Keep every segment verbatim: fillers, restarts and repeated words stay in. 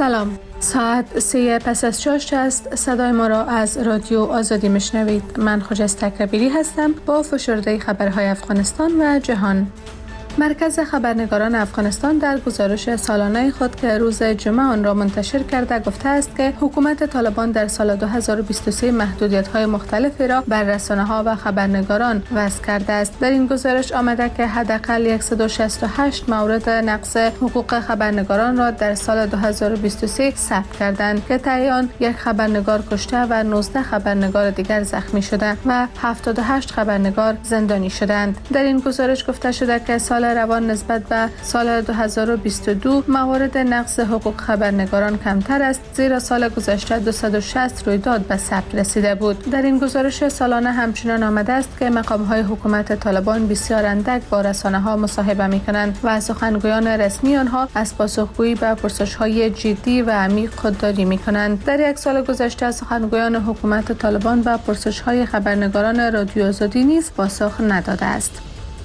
سلام، ساعت سه پس از شش است. صدای ما را از رادیو آزادی میشنوید. من خجست تکربیری هستم با فشرده خبرهای افغانستان و جهان. مرکز خبرنگاران افغانستان در گزارش سالانه خود که روز جمعه آن را منتشر کرده گفته است که حکومت طالبان در سال دو هزار و بیست و سه محدودیت‌های مختلفی را بر رسانه‌ها و خبرنگاران وضع کرده است. در این گزارش آمده که حداقل صد و شصت و هشت مورد نقض حقوق خبرنگاران را در سال دو هزار و بیست و سه ثبت کردند که طی آن یک خبرنگار کشته و نوزده خبرنگار دیگر زخمی شده و هفتاد و هشت خبرنگار زندانی شدند. در این گزارش گفته شده که سال روان نسبت به سال دو هزار و بیست و دو موارد نقض حقوق خبرنگاران کمتر است، زیرا سال گذشته دویست و شصت رویداد به ثبت رسیده بود. در این گزارش سالانه همچنان آمده است که مقام‌های حکومت طالبان بسیار اندک با رسانه‌ها مصاحبه می‌کنند و سخنگویان رسمی آنها از پاسخگویی به پرسش‌های جدی و عمیق خودداری می‌کنند. در یک سال گذشته سخنگویان حکومت طالبان به پرسش‌های خبرنگاران رادیو آزادی نیز پاسخ نداده است.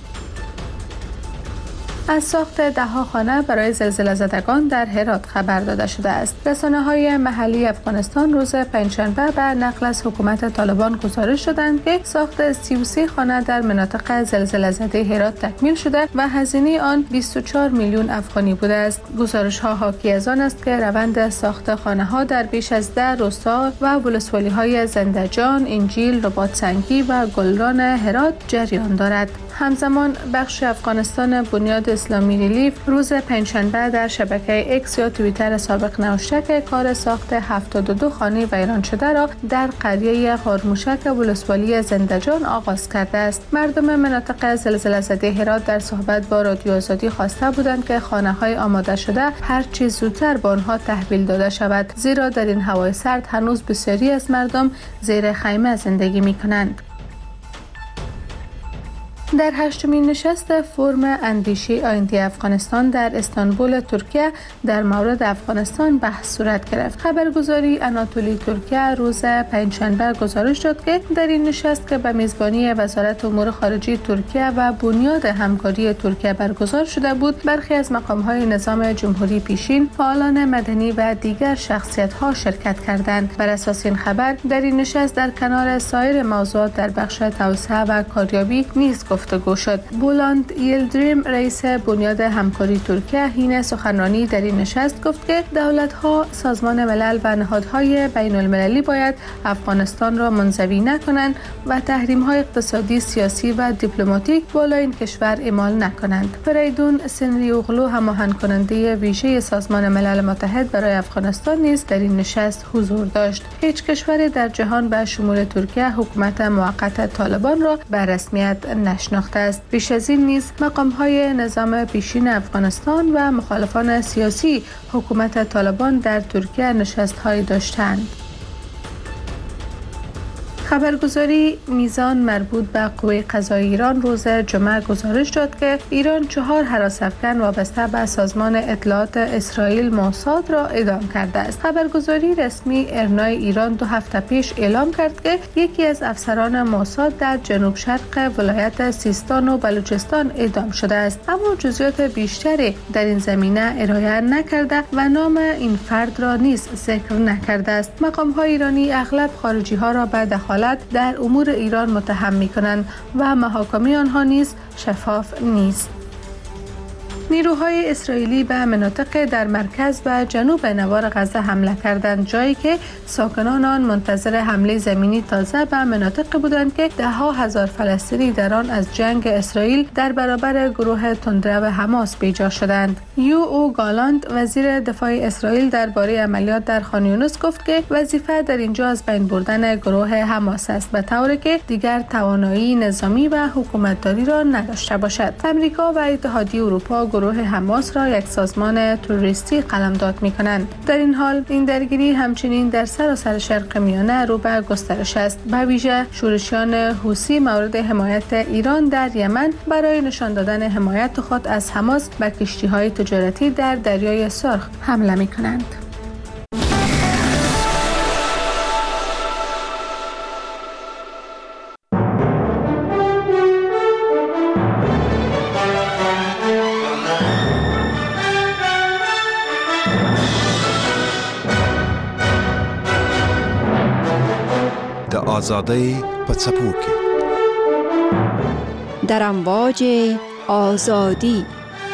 از ساخت ده‌ها خانه برای زلزله زدگان در هرات خبر داده شده است. رسانه‌های محلی افغانستان روز پنجشنبه به نقل از حکومت طالبان گزارش دادند که ساخت سی و سه خانه در مناطق زلزله زده هرات تکمیل شده و هزینه آن بیست و چهار میلیون افغانی بوده است. گزارش‌ها حاکی از آن است که روند ساخت خانه‌ها در بیش از ده روستا و ولسوالی‌های زنده‌جان، انجیل، رباط‌سنگی و گلران هرات جریان دارد. همزمان بخش افغانستان بنیاد اسلامی ریلیف روز پنجشنبه در شبکه اکس یا توییتر سابق نوشته که کار ساخت هفتاد و دو خانه ویران شده را در قریه خارموشک ولسوالی زنده‌جان آغاز کرده است. مردم مناطق زلزله زده هرات در صحبت با رادیو آزادی خواسته بودند که خانه‌های آماده شده هر چه زودتر به آنها تحویل داده شود، زیرا در این هوای سرد هنوز بسیاری از مردم زیر خیمه زندگی می‌کنند. در هشتمین نشست فرم اندیشه آینده افغانستان در استانبول ترکیه در مورد افغانستان بحث صورت گرفت. خبرگزاری آناتولی ترکیه روز پنجشنبه گزارش داد که در این نشست که به میزبانی وزارت امور خارجه ترکیه و بنیاد همکاری ترکیه برگزار شده بود، برخی از مقام‌های نظام جمهوری پیشین، فعالان مدنی و دیگر شخصیت‌ها شرکت کردند. بر اساس این خبر در این نشست در کنار سایر موضوعات در بخش توسعه و کاریابی نیز گفتگو شد. بولاند یلدریم رئیس بنیاد همکاری ترکیه حین سخنرانی در این نشست گفت که دولت‌ها، سازمان ملل و نهادهای بین المللی باید افغانستان را منزوی نکنند و تحریم‌های اقتصادی، سیاسی و دیپلماتیک بالای این کشور اعمال نکنند. فریدون سنریوغلو هماهنگ کننده ویژه سازمان ملل متحد برای افغانستان نیز در این نشست حضور داشت. هیچ کشوری در جهان به شمول ترکیه حکومت موقت طالبان را به رسمیت نشناخته است. بیش از این نیز مقام‌های نظام پیشین افغانستان و مخالفان سیاسی حکومت طالبان در ترکیه نشست‌هایی داشتند. خبرگزاری میزان مربوط به قوه قضایی ایران روز جمعه گزارش داد که ایران چهار هراس افکن وابسته به سازمان اطلاعات اسرائیل موساد را اعدام کرده است. خبرگزاری رسمی ارنای ایران دو هفته پیش اعلام کرد که یکی از افسران موساد در جنوب شرق ولایت سیستان و بلوچستان اعدام شده است، اما جزئیات بیشتری در این زمینه ارائه نکرده و نام این فرد را نیز ذکر نکرده است. مقام‌های ایرانی اغلب خارجی‌ها را به دخالت در امور ایران متهم می‌کنند و محاکمه آنها نیز شفاف نیست. نیروهای اسرائیلی به مناطق در مرکز و جنوب نوار غزه حمله کردند، جایی که ساکنان آن منتظر حمله زمینی تازه به مناطق بودند که ده ها هزار فلسطینی در آن از جنگ اسرائیل در برابر گروه تندرو حماس بیجا شدند. یو او گالانت وزیر دفاع اسرائیل درباره عملیات در خان یونس گفت که وظیفه در اینجا از بین بردن گروه حماس است، به طوری که دیگر توانایی نظامی و حکومتداری را نداشته باشد. امریکا و اتحادیه اروپا گروه حماس را یک سازمان تروریستی قلمداد می‌کنند. در این حال این درگیری همچنین در سراسر شرق میانه رو به گسترش است. به ویژه شورشیان حوثی مورد حمایت ایران در یمن برای نشان دادن حمایت خود از حماس به کشتی‌های تجارتی در دریای سرخ حمله می‌کنند. آزادی پڅپوکي در امواج آزادی.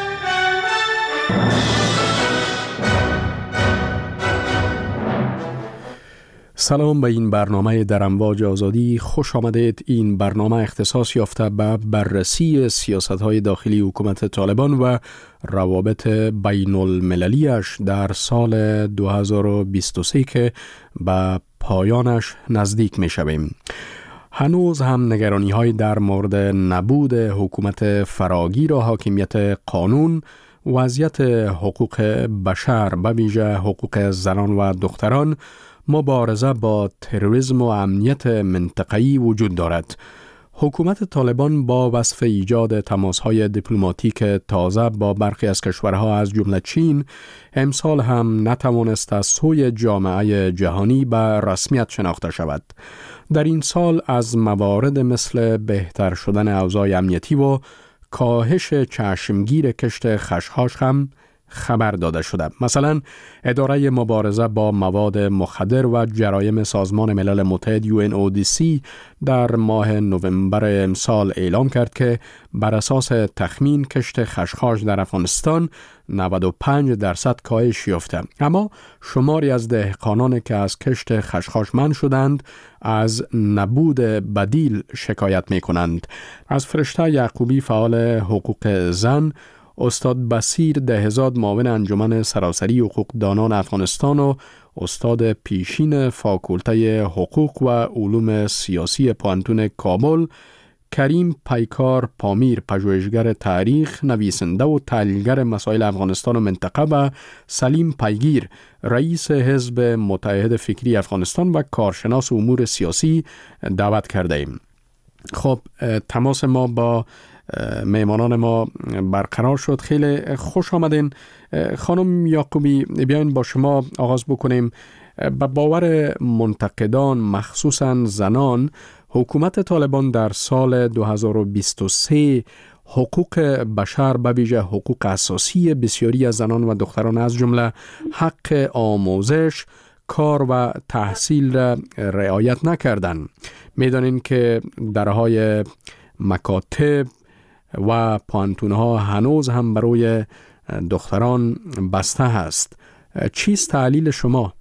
سلام به این برنامه در امواج آزادی، خوش آمدید. این برنامه اختصاص یافته به بررسی سیاست‌های داخلی حکومت طالبان و روابط بین المللیش در سال دو هزار و بیست و سه که به پایانش نزدیک می شویم. هنوز هم نگرانی‌های در مورد نبود حکومت فراگیر و حاکمیت قانون، وضعیت حقوق بشر به ویژه حقوق زنان و دختران، مبارزه با تروریسم و امنیت منطقه‌ای وجود دارد. حکومت طالبان با وصف ایجاد تماس‌های دیپلماتیک تازه با برخی از کشورها از جمله چین، امسال هم نتوانست از سوی جامعه جهانی به رسمیت شناخته شود. در این سال از موارد مثل بهتر شدن اوضاع امنیتی و کاهش چشمگیر کشت خشخاش هم خبر داده شده. مثلا اداره مبارزه با مواد مخدر و جرایم سازمان ملل متحد یو ان او دی سی در ماه نوامبر امسال اعلام کرد که بر اساس تخمین کشت خشخاش در افغانستان نود و پنج درصد کاهش یافته، اما شماری از دهقانان که از کشت خشخاش منع شدند از نبود بدیل شکایت می کنند. از فرشته یعقوبی فعال حقوق زن، استاد بصیر دهزاد معاون انجمن سراسری حقوق دانان افغانستان و استاد پیشین فاکولته حقوق و علوم سیاسی پانتون کابل، کریم پیکار پامیر پژوهشگر تاریخ، نویسنده و تحلیلگر مسائل افغانستان و منطقه، و سلیم پیگیر رئیس حزب متحد فکری افغانستان و کارشناس امور سیاسی دعوت کرده ایم. خب تماس ما با میمانان ما برقرار شد. خیلی خوش آمدین. خانم یعقوبی، بیاین با شما آغاز بکنیم. به باور منتقدان مخصوصاً زنان، حکومت طالبان در سال دو هزار و بیست و سه حقوق بشر به ویژه حقوق اساسی بسیاری از زنان و دختران از جمله حق آموزش، کار و تحصیل را رعایت نکردند. می‌دانید که درهای مکاتب و پانتونها هنوز هم برای دختران بسته هست. چیست تعلیل شما؟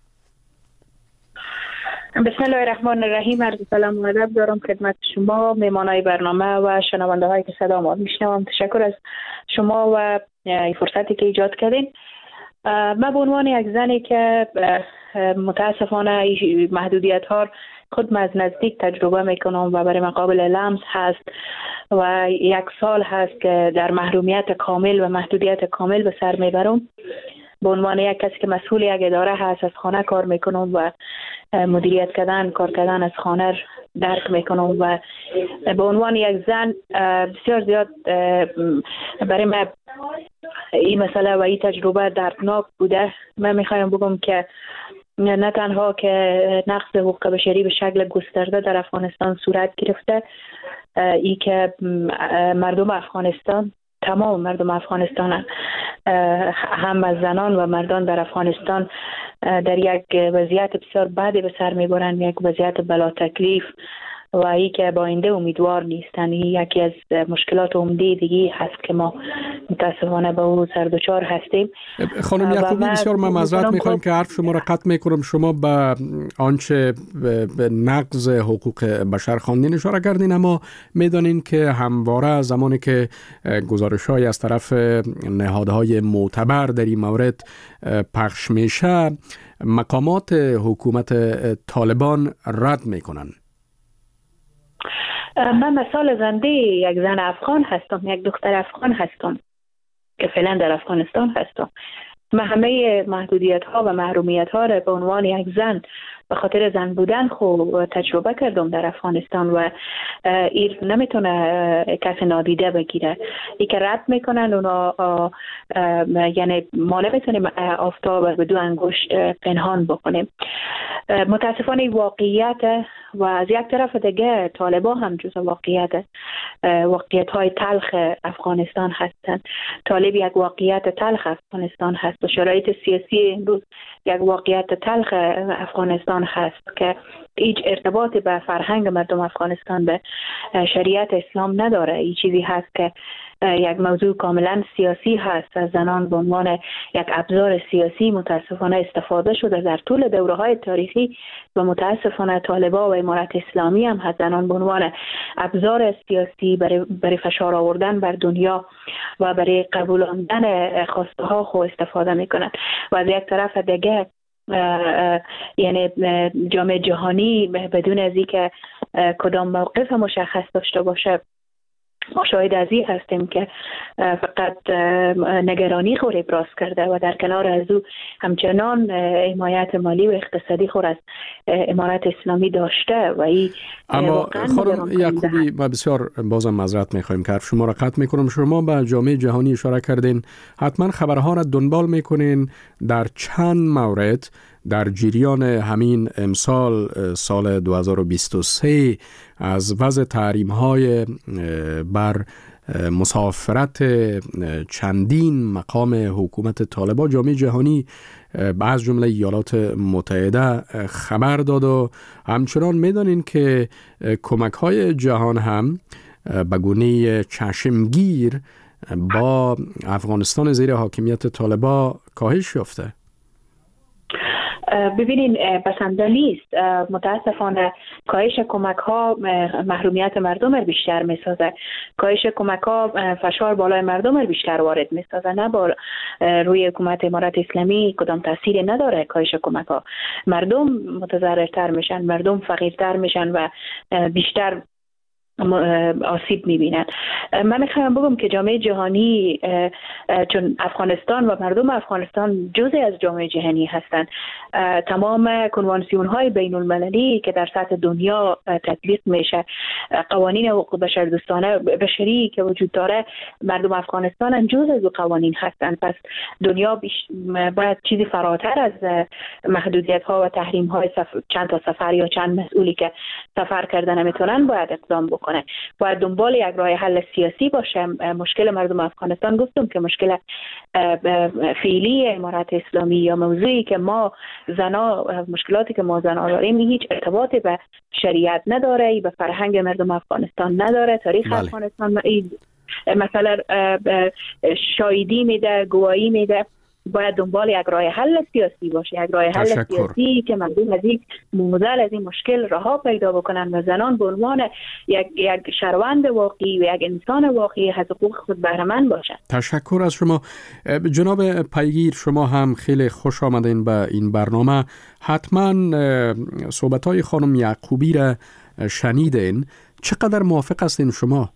بسم الله الرحمن الرحیم. عرض سلام و ادب دارم خدمت شما، میمانای برنامه و شنونده هایی که صدا ما میشنوم. تشکر از شما و فرصتی که ایجاد کردین. من به عنوان یک زنی که متاسفانه محدودیت ها خود از نزدیک تجربه میکنم و برای مقابل لمس هست و یک سال هست که در محرومیت کامل و محدودیت کامل به سر میبرم. به عنوان یک کسی که مسئول یک اداره هست، از خانه کار میکنم و مدیریت کردن کار کردن از خانه درک میکنم و به عنوان یک زن بسیار زیاد برای من این مسئله و این تجربه دردناک بوده. من میخوایم بگم که نه تنها که نقض حقوق بشری به شکل گسترده در افغانستان صورت گرفته، ای که مردم افغانستان، تمام مردم افغانستان، هم از زنان و مردان در افغانستان در یک وضعیت بسیار بدی به سر میبرند، یک وضعیت بلا تکلیف و ای که با آینده امیدوار نیستن. یکی از مشکلات عمده دیگه هست که ما متاسفانه به او سردوچار هستیم. خانم یعقوبی، بسیار من معذرت میخوایم که حرف شما را قطع میکنم. شما به آنچه به نقض حقوق بشر خواندین اشاره کردین، اما میدانین که همواره زمانی که گزارش‌های از طرف نهادهای معتبر در این مورد پخش میشه، مقامات حکومت طالبان رد میکنن. من مثال زنده یک زن افغان هستم، یک دختر افغان هستم که فعلا در افغانستان هستم. من همه محدودیت ها و محرومیت ها را به عنوان یک زن به خاطر زن بودن خوب تجربه کردم در افغانستان و این نمیتونه کسی نادیده بگیره. ای که رد میکنن اونا، یعنی ما نمیتونیم آفتاب به دو انگشت پنهان بکنیم. متاسفانه واقعیت و از یک طرف دیگه طالبا هم جزء واقعیت واقعیت های تلخ افغانستان هستند. طالب یک واقعیت تلخ افغانستان هست و شرایط سیاسی امروز یک واقعیت تلخ افغانستان افغانستان هست که هیچ ارتباطی به فرهنگ مردم افغانستان به شریعت اسلام نداره. این چیزی هست که یک موضوع کاملا سیاسی هست. از زنان به عنوان یک ابزار سیاسی متاسفانه استفاده شده در طول دوره‌های تاریخی و متاسفانه طالبان و امارت اسلامی هم از زنان به عنوان ابزار سیاسی برای, برای فشار آوردن بر دنیا و برای قبولاندن خواسته ها خو استفاده میکنند. و از یک طرف دیگه یعنی جامعه جهانی بدون از اینکه کدام موقف مشخص داشته باشه ما شاهد از این هستیم که فقط نگرانی خود ابراز کرده و در کنار از او همچنان حمایت مالی و اقتصادی خود از امارت اسلامی داشته و این اما خانم یعقوبی ما بسیار بازم معذرت میخوایم که شما را قطع میکنم. شما به جامعه جهانی اشاره کردین، حتما خبرها را دنبال میکنین. در چند مورد در جریان همین امسال سال دو هزار و بیست و سه از وضع تحریم های بر مسافرت چندین مقام حکومت طالبان جامعه جهانی از جمله ایالات متحده خبر داد و همچنان میدانین که کمک های جهان هم به گونه چشمگیر با افغانستان زیر حاکمیت طالبان کاهش یافته. ببینین بسنده نیست. متاسفانه کاهش کمک ها محرومیت مردم رو بیشتر میسازه. کاهش کمک ها فشار بالای مردم رو بیشتر وارد میسازه. نه با روی حکومت امارت اسلامی کدام تأثیری نداره. کاهش کمک ها مردم متضررتر میشن، مردم فقیرتر میشن و بیشتر آسیب میبینن. من میخوام بگم که جامعه جهانی چون افغانستان و مردم افغانستان جزء از جامعه جهانی هستند، تمام کنوانسیون های بین المللی که در سطح دنیا تطبیق میشه، قوانین حقوق بشردوستانه بشری که وجود داره، مردم افغانستان جزء از قوانین هستند. پس دنیا باید چیزی فراتر از محدودیت ها و تحریم های سفر، چند تا سفر یا چند مسئولی که سفر کردن نمیتونن باید اقدام بکنه. باید دنبال یک راه حل سیاسی باشه. مشکل مردم افغانستان گفتم که مشکل فعلی امارت اسلامی یا موضوعی که ما زنا مشکلاتی که ما زنا داریم هیچ ارتباطی به شریعت نداره، به فرهنگ مردم افغانستان نداره، تاریخ بله. افغانستان مثلا شاهدی میده، گواهی میده. باید دنبال یک راه حل سیاسی باشه، یک راه حل سیاسی که مردم از این موزل از این مشکل رها پیدا بکنن و زنان به عنوان یک یک شهروند واقعی و یک انسان واقعی از حقوق خود بهره مند باشن. تشکر از شما جناب پیگیر. شما هم خیلی خوش آمدین به این برنامه. حتما صحبت‌های خانم یعقوبی را شنیدین. چقدر موافق هستین شما؟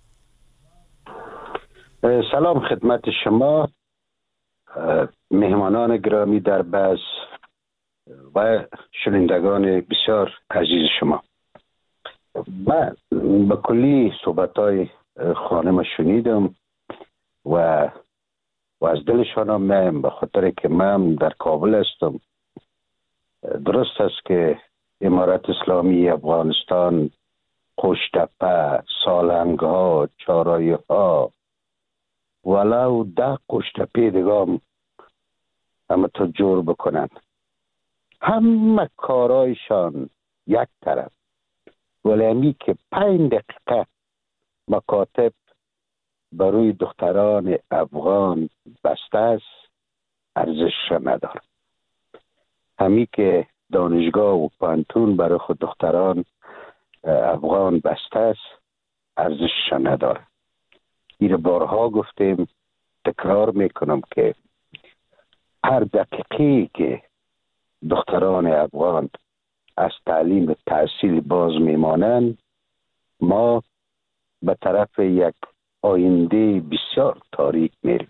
سلام خدمت شما، مهمانان گرامی در بحث و شنوندگان بسیار عزیز شما. من به کلی صحبت‌های خانم شنیدم و و از دلشان هم به خاطر که من در کابل هستم. درست است که امارت اسلامی افغانستان قشتپه، سالنگ‌ها، چارایی‌ها ولو ده قشتپه دیگه همه تا جور بکنن، همه کارایشان یک طرف، ولی همی که پنج دقیقه مکاتب بروی دختران افغان بسته است ارزش نداره. همی که دانشگاه و پانتون برای خود دختران افغان بسته است ارزش نداره. این بارها گفتیم، تکرار میکنم که هر دقیقه که دختران افغان از تعلیم و تحصیل باز میمانند ما به طرف یک آینده بسیار تاریک میریم.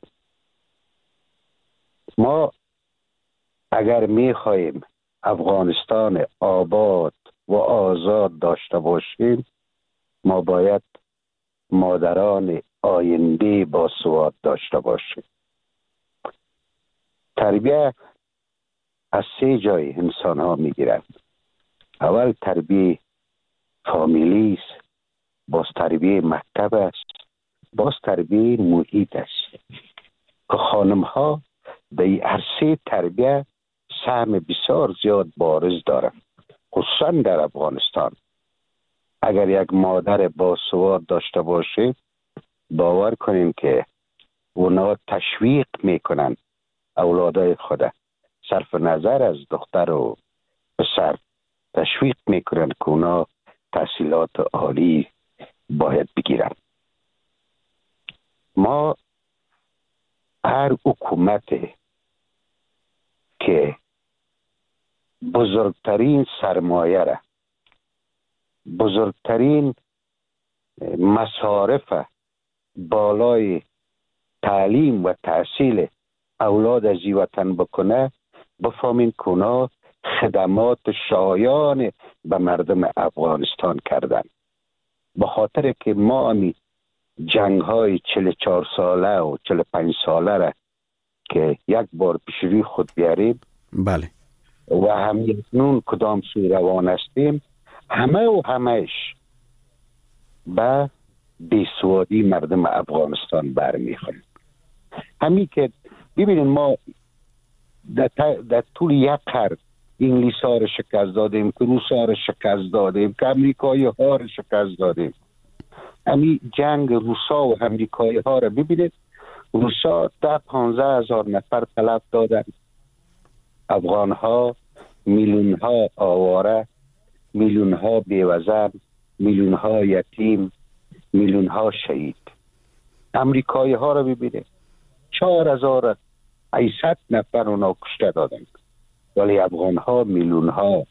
ما اگر میخواهیم افغانستان آباد و آزاد داشته باشیم ما باید مادران آینده با سواد داشته باشیم. تربیه از سه جای انسان ها می گیرند. اول تربیه فامیلی است، باز تربیه مکتب است، باز تربیه محیط است که خانم ها در هر سه تربیه سهم بسیار زیاد بارز دارند. خصوصا در افغانستان اگر یک مادر باسواد داشته باشه، باور کنیم که اونا تشویق میکنن اولادای خود، صرف نظر از دختر و پسر، تشویق میکنن که اونا تحصیلات عالی باید بگیرن. ما هر حکومت که بزرگترین سرمایه را، بزرگترین مصارف بالای تعلیم و تحصیل اولاد از این وطن بکنه، بفهمین که اونا خدمات شایان به مردم افغانستان کردن. به خاطر که ما همی جنگ های چهل و چهار ساله و چهل و پنج ساله را که یک بار پیش روی خود بیاریم، بله، و همکنون کدام سوی روان هستیم، همه و همهش به بیسوادی مردم افغانستان برمیخوریم. همین که ببینید ما در, در طول یک قرن انگلیس ها رو شکست دادیم، که روس ها رو شکست دادیم، که امریکایی ها رو شکست دادیم. همین جنگ روسا و امریکایی ها رو ببینید، روسا ده پانزده هزار نفر تلف دادن، افغان ها میلیون ها آواره، میلیون ها بیوزن، میلیون ها یتیم، میلیون ها شهید. امریکایی ها رو ببینید، چهار هزار و هشتصد نفر اونا کشته دادن، ولی افغان ها میلیون ها.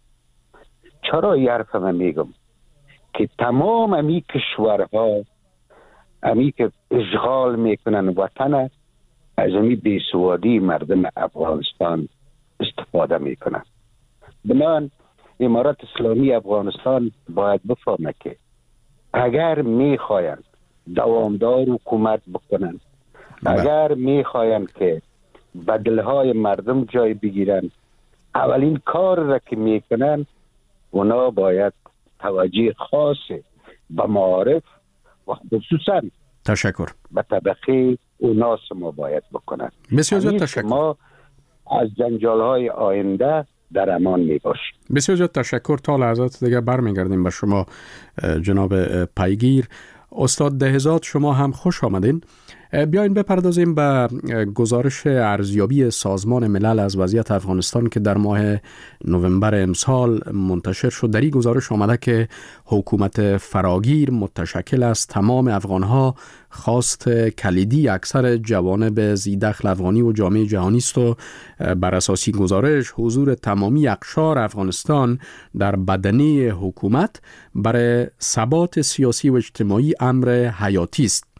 چرا این حرف من میگم؟ که تمام امی کشورها امی که اشغال میکنن وطن، از امی بیسوادی مردم افغانستان استفاده میکنن. بنابراین امارت اسلامی افغانستان باید بفهمه که اگر میخواین دوامدار حکومت بکنن، اگر میخواین که بدلهای مردم جای بگیرن، اولین کار را که میکنن اونا باید توجه خاص به معارف و خصوصا تشکر به طبقه اوناس ما باید بکنن. بسیار زیاد تشکر. ما از جنجال های آینده در امان می باشیم. بسیار زیاد تشکر. تا لحظات دیگه برمیگردیم به شما جناب پیگیر. استاد دهزاد، شما هم خوش آمدین. بیاین بپردازیم به گزارش ارزیابی سازمان ملل از وضعیت افغانستان که در ماه نوامبر امسال منتشر شد. در این گزارش آمده که حکومت فراگیر متشکل از تمام افغانها خواست کلیدی اکثر جوانب ذی‌دخل افغانی و جامعه جهانی است و بر اساس گزارش حضور تمامی اقشار افغانستان در بدنه حکومت برای ثبات سیاسی و اجتماعی امر حیاتی است.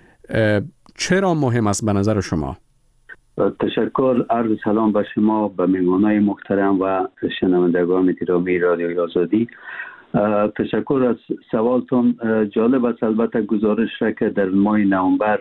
چرا مهم است به نظر شما؟ تشکر. عرض سلام به شما، به مهمانان محترم و شنوندگان گرامی رادیوی آزادی. تشکر از سوالتون. جالب است البته گزارش را که در ماه نوامبر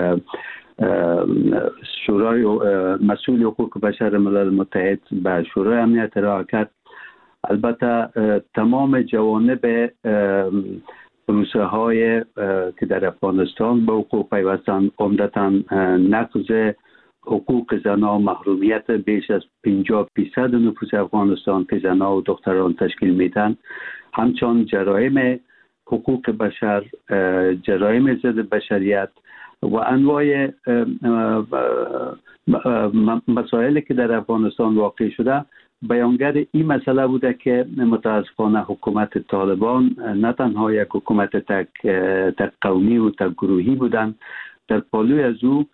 شورای مسئول حقوق بشر ملل متحد به شورای امنیت ارائه کرد. البته تمام جوانب پروسه های که در افغانستان به حقوق پیوستند، عمدتاً نقض حقوق زنان، محرومیت بیش از پنجاه درصد نفوس افغانستان که زنان و دختران تشکیل میدن، همچنان جرایم حقوق بشر، جرایم ضد بشریت و انواع مسائلی که در افغانستان واقع شده، بیانگر این مسئله بوده که متاسفانه حکومت طالبان نه تنها یک حکومت تک, تک قومی و تک گروهی بودند، در پالوی از او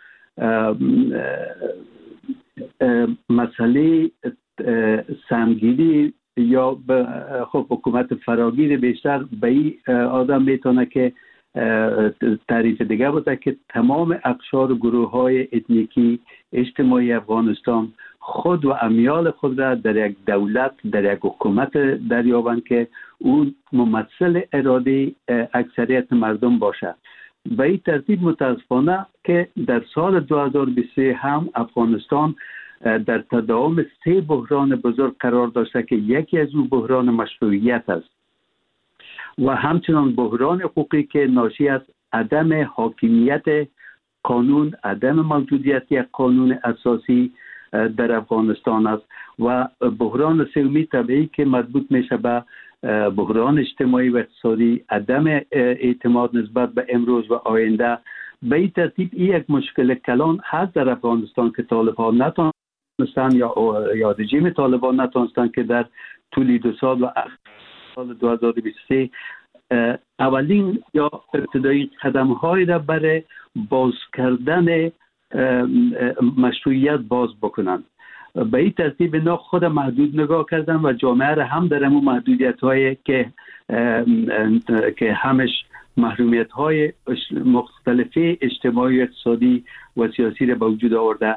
مسئله سمگیری یا خب حکومت فراگیر بیشتر به این آدم میتونه که تعریف دیگه بوده که تمام اقشار و گروه های اتنیکی اجتماعی افغانستان خود و امیال خود را در یک دولت، در یک حکومت دریابند که اون ممثل اراده اکثریت مردم باشه. به این ترتیب متاسفانه که در سال دو هزار و بیست و سه هم افغانستان در تداوم سه بحران بزرگ قرار داشته که یکی از او بحران مشروعیت است و همچنان بحران حقوقی که ناشی از عدم حاکمیت قانون، عدم موجودیت یک قانون اساسی در افغانستان است و بحران سومی طبیعی که مربوط میشه به بحران اجتماعی و اقتصادی، عدم اعتماد نسبت به امروز و آینده. به این ترتیب این یک مشکل کلان هست در افغانستان که طالبان نتونستن یا یا رژیم طالبان نتونستن که در طول دو سال و سال دو هزار و بیست و سه اولین یا ابتدایی قدم های را برای باز کردن مشروعیت باز بکنند. به این ترتیب اینا خود محدود نگاه کردن و جامعه را هم در امون محدودیت هایی که که همش محرومیت های مختلفی اجتماعی، اقتصادی و سیاسی را به وجود آورده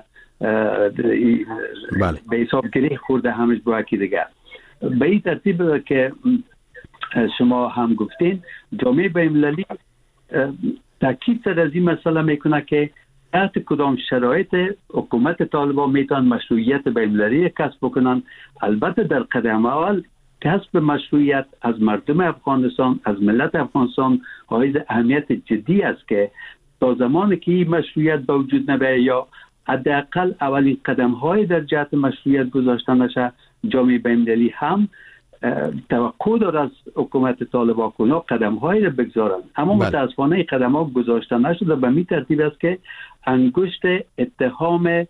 بله. به حساب گیری خورده همش با یکی دیگر. به این ترتیب که شما هم گفتین، جامعه بین‌المللی تاکید سر از این مسئله میکنه که تحت کدام شرایط حکومت طالبان میتونن مشروعیت بین‌المللی کسب بکنن. البته در قدم اول کسب مشروعیت از مردم افغانستان، از ملت افغانستان حائز اهمیت جدی است که تا زمانی که این مشروعیت به وجود نبیاید یا حداقل اولین قدم های در جهت مشروعیت گذاشته نشه، جامعه بین‌المللی هم توقع داره از حکومت طالبان کنه قدم هایی را بگذارن. اما بله. متاسفانه این قدم ها گذاشته نشده. به می ترتیب است که انگشت اتهام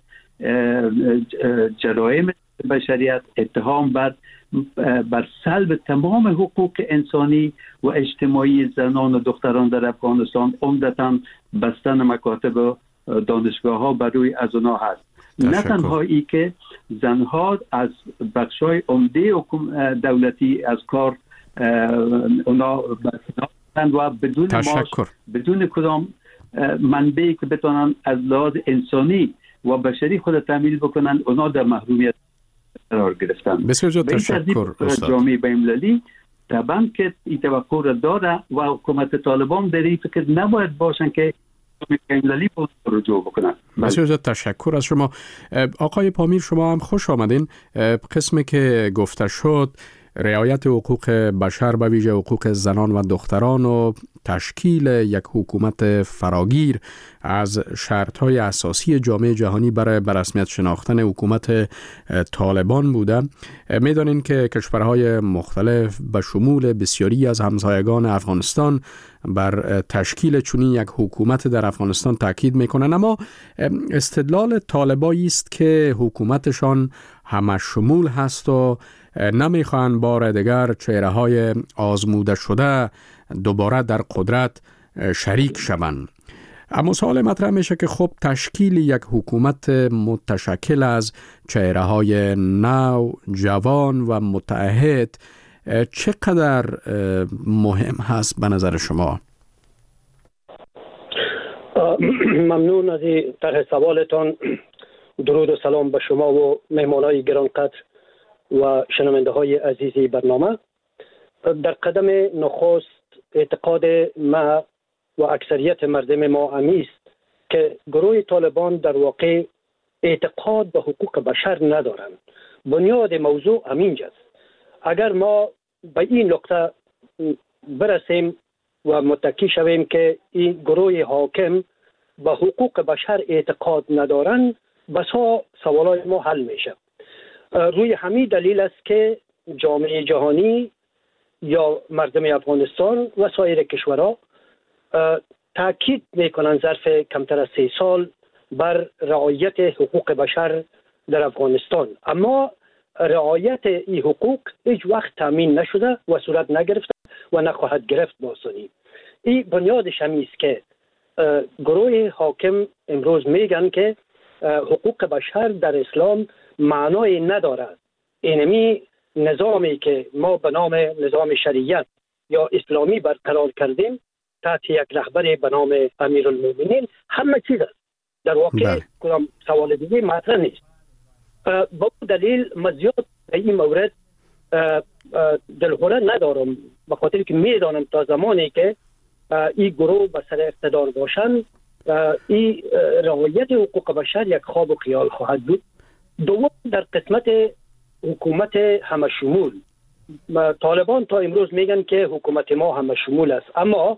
جرایم بشریت، اتهام بر بر سلب تمام حقوق انسانی و اجتماعی زنان و دختران در افغانستان، عمدتاً بستن مکاتب و دانشگاه ها بر روی از اونها هست. نه تنها ای که زنها از بخشای عمده دولتی از کار اونا برکنارند و بدون معاش، بدون کدام منبعی که بتونن از لحاظ انسانی و بشری خود تامین بکنن، اونا در محرومیت قرار گرفتن. بسیار زیاد تشکر استاد. جامعه بین‌المللی طبعا که این توقع را داره و حکومت طالبان در این فکر نباید باشن که بین‌المللی رجوع بکنن. بسیار زیاد تشکر از شما. آقای پامیر، شما هم خوش آمدین. قسمی که گفته شد رعایت حقوق بشر به ویژه حقوق زنان و دختران و تشکیل یک حکومت فراگیر از شرط‌های اساسی جامعه جهانی برای بررسمیت شناختن حکومت طالبان بوده. می‌دانین که کشورهای مختلف به شمول بسیاری از همسایگان افغانستان بر تشکیل چنین یک حکومت در افغانستان تاکید می‌کنند، اما استدلال طالبانی است که حکومتشان همه شمول هست و نمیخوان بار دیگر چهره‌های آزموده شده دوباره در قدرت شریک شوند. اما سوال مطرح میشه که خب تشکیل یک حکومت متشکل از چهره‌های نو، جوان و متعهد چقدر مهم هست به نظر شما؟ ممنون از این طرح سوالتان. درود و سلام به شما و مهمانای گرانقدر و شنونده های عزیزی برنامه. در قدم نخست اعتقاد ما و اکثریت مردم ما امیست که گروه طالبان در واقع اعتقاد به حقوق بشر ندارند. بنیاد موضوع همینجاست. اگر ما به این نقطه برسیم و متکی شویم که این گروه حاکم به حقوق بشر اعتقاد ندارند، بسا سوالای ما حل میشه. روی همین دلیل است که جامعه جهانی یا مردم افغانستان و سایر کشورها تاکید میکنن ظرف کمتر از سه سال بر رعایت حقوق بشر در افغانستان، اما رعایت این حقوق هیچ وقت تامین نشده و صورت نگرفته و نخواهد گرفت با آسانی. این بنیادش همین است که گروه حاکم امروز میگن که حقوق بشر در اسلام معنای ندارد. اینمی نظامی که ما به نام نظام شریعت یا اسلامی برقرار کردیم تحت یک رهبر به نام امیرالمومنین همه چیز است. در واقع کدام سوال دیگه مطرح نیست. با دلیل مزیاد به این مورد دلخوره ندارم، به خاطر که میدانم تا زمانی که این گروه به سر اقتدار باشند این رعایت حقوق بشر یک خواب و خیال خواهد بود. دوم، در قسمت حکومت همه شمول، طالبان تا امروز میگن که حکومت ما همه شمول است، اما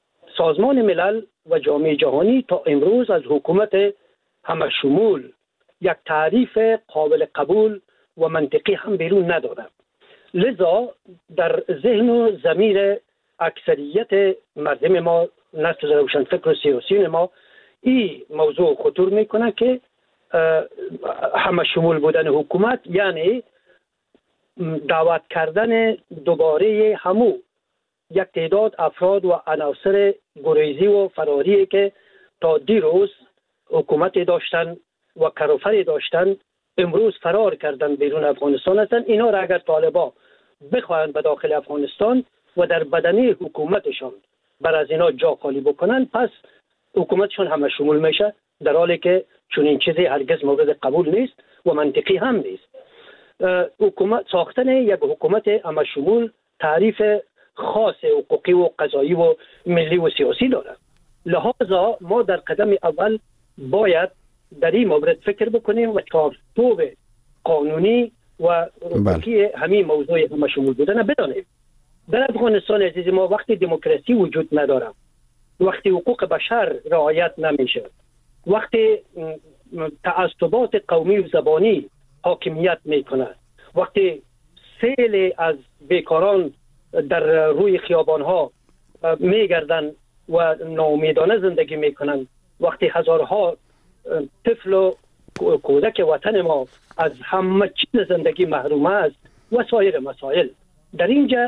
سازمان ملل و جامعه جهانی تا امروز از حکومت همه شمول یک تعریف قابل قبول و منطقی هم بیرون نداره. لذا در ذهن و ضمیر اکثریت مردم ما، نسل روشن فکر و سیاسی ما، این موضوع خطور میکنه که همه شمول بودن حکومت یعنی دعوت کردن دوباره همو یک تعداد افراد و عناصر گریزی و فراری که تا دیروز حکومت داشتن و کروفری داشتن امروز فرار کردن بیرون افغانستان هستند. اینا را اگر طالبا بخواهند به داخل افغانستان و در بدنه حکومتشان بر از اینا جا خالی بکنن، پس حکومتشان همه شمول میشه، در حالی که چون این چیزی هرگز مورد قبول نیست و منطقی هم نیست. حکومت ساختن یک حکومت همه شمول تعریف خاص حقوقی و قضایی و ملی و سیاسی داره. لذا ما در قدم اول باید در این مورد فکر بکنیم و چارچوب قانونی و حقوقی همین موضوع همه شمول بودن بدانیم. در افغانستان عزیز ما وقتی دموکراسی وجود نداره، وقتی حقوق بشر رعایت نمیشه، وقتی تعصبات قومی و زبانی حاکمیت میکنه، وقتی سیل از بیکاران در روی خیابانها میگردن و ناامیدانه زندگی میکنن، وقتی هزارها طفل و کودک وطن ما از همه چیز زندگی محروم است و سایر مسائل، در اینجا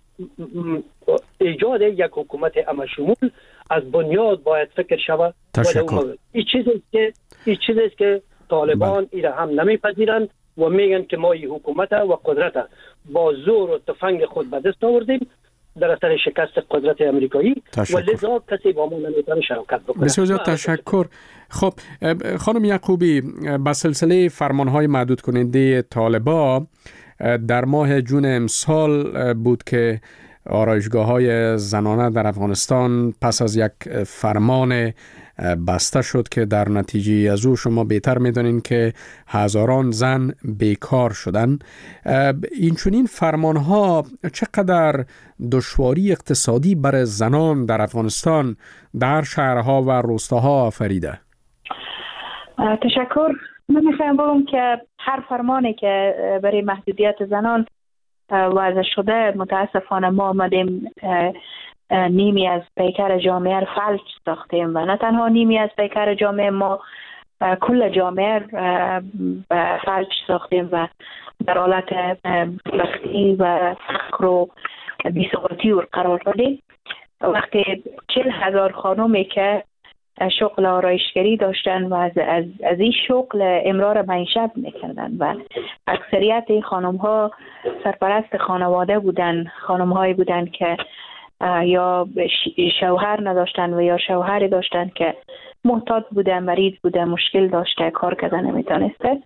ایجاد یک حکومت همه شمول از بنیاد باید فکر شود. تشکر. این چیزی که این چیزی که طالبان این هم نمیپذیرند و میگن که ما این حکومت و قدرت با زور و تفنگ خود به دست آوردیم در اثر شکست قدرت امریکایی و لذا کسی با ما نمیتونه شراکت بکنه. بسیار زیاد تشکر. خب خانم یعقوبی، با سلسله فرمانهای محدود کننده طالبا در ماه جون امسال بود که آرایشگاه‌های زنانه در افغانستان پس از یک فرمان بسته شد که در نتیجه از او شما بهتر می‌دانید که هزاران زن بیکار شدند. این چنین فرمان‌ها چقدر دشواری اقتصادی برای زنان در افغانستان در شهرها و روستاها آفریده؟ تشکر. من میخوایم بگم که هر فرمانی که برای محدودیت زنان وضع شده، متاسفانه ما آمدیم نیمی از پیکر جامعه فلج ساختیم و نه تنها نیمی از پیکر جامعه، ما کل جامعه فلج ساختیم و در حالت بختی و فقر و بی‌ثباتی قرار دادیم. وقتی چهل هزار خانومی که شغل آرایشگری داشتن و از, از, از این شغل امرار معیشت میکردن و اکثریت این خانم ها سرپرست خانواده بودن، خانم هایی بودن که یا شوهر نداشتن و یا شوهری داشتن که محتاج بوده، مریض بوده، مشکل داشته، کار کردن نمیتونسته.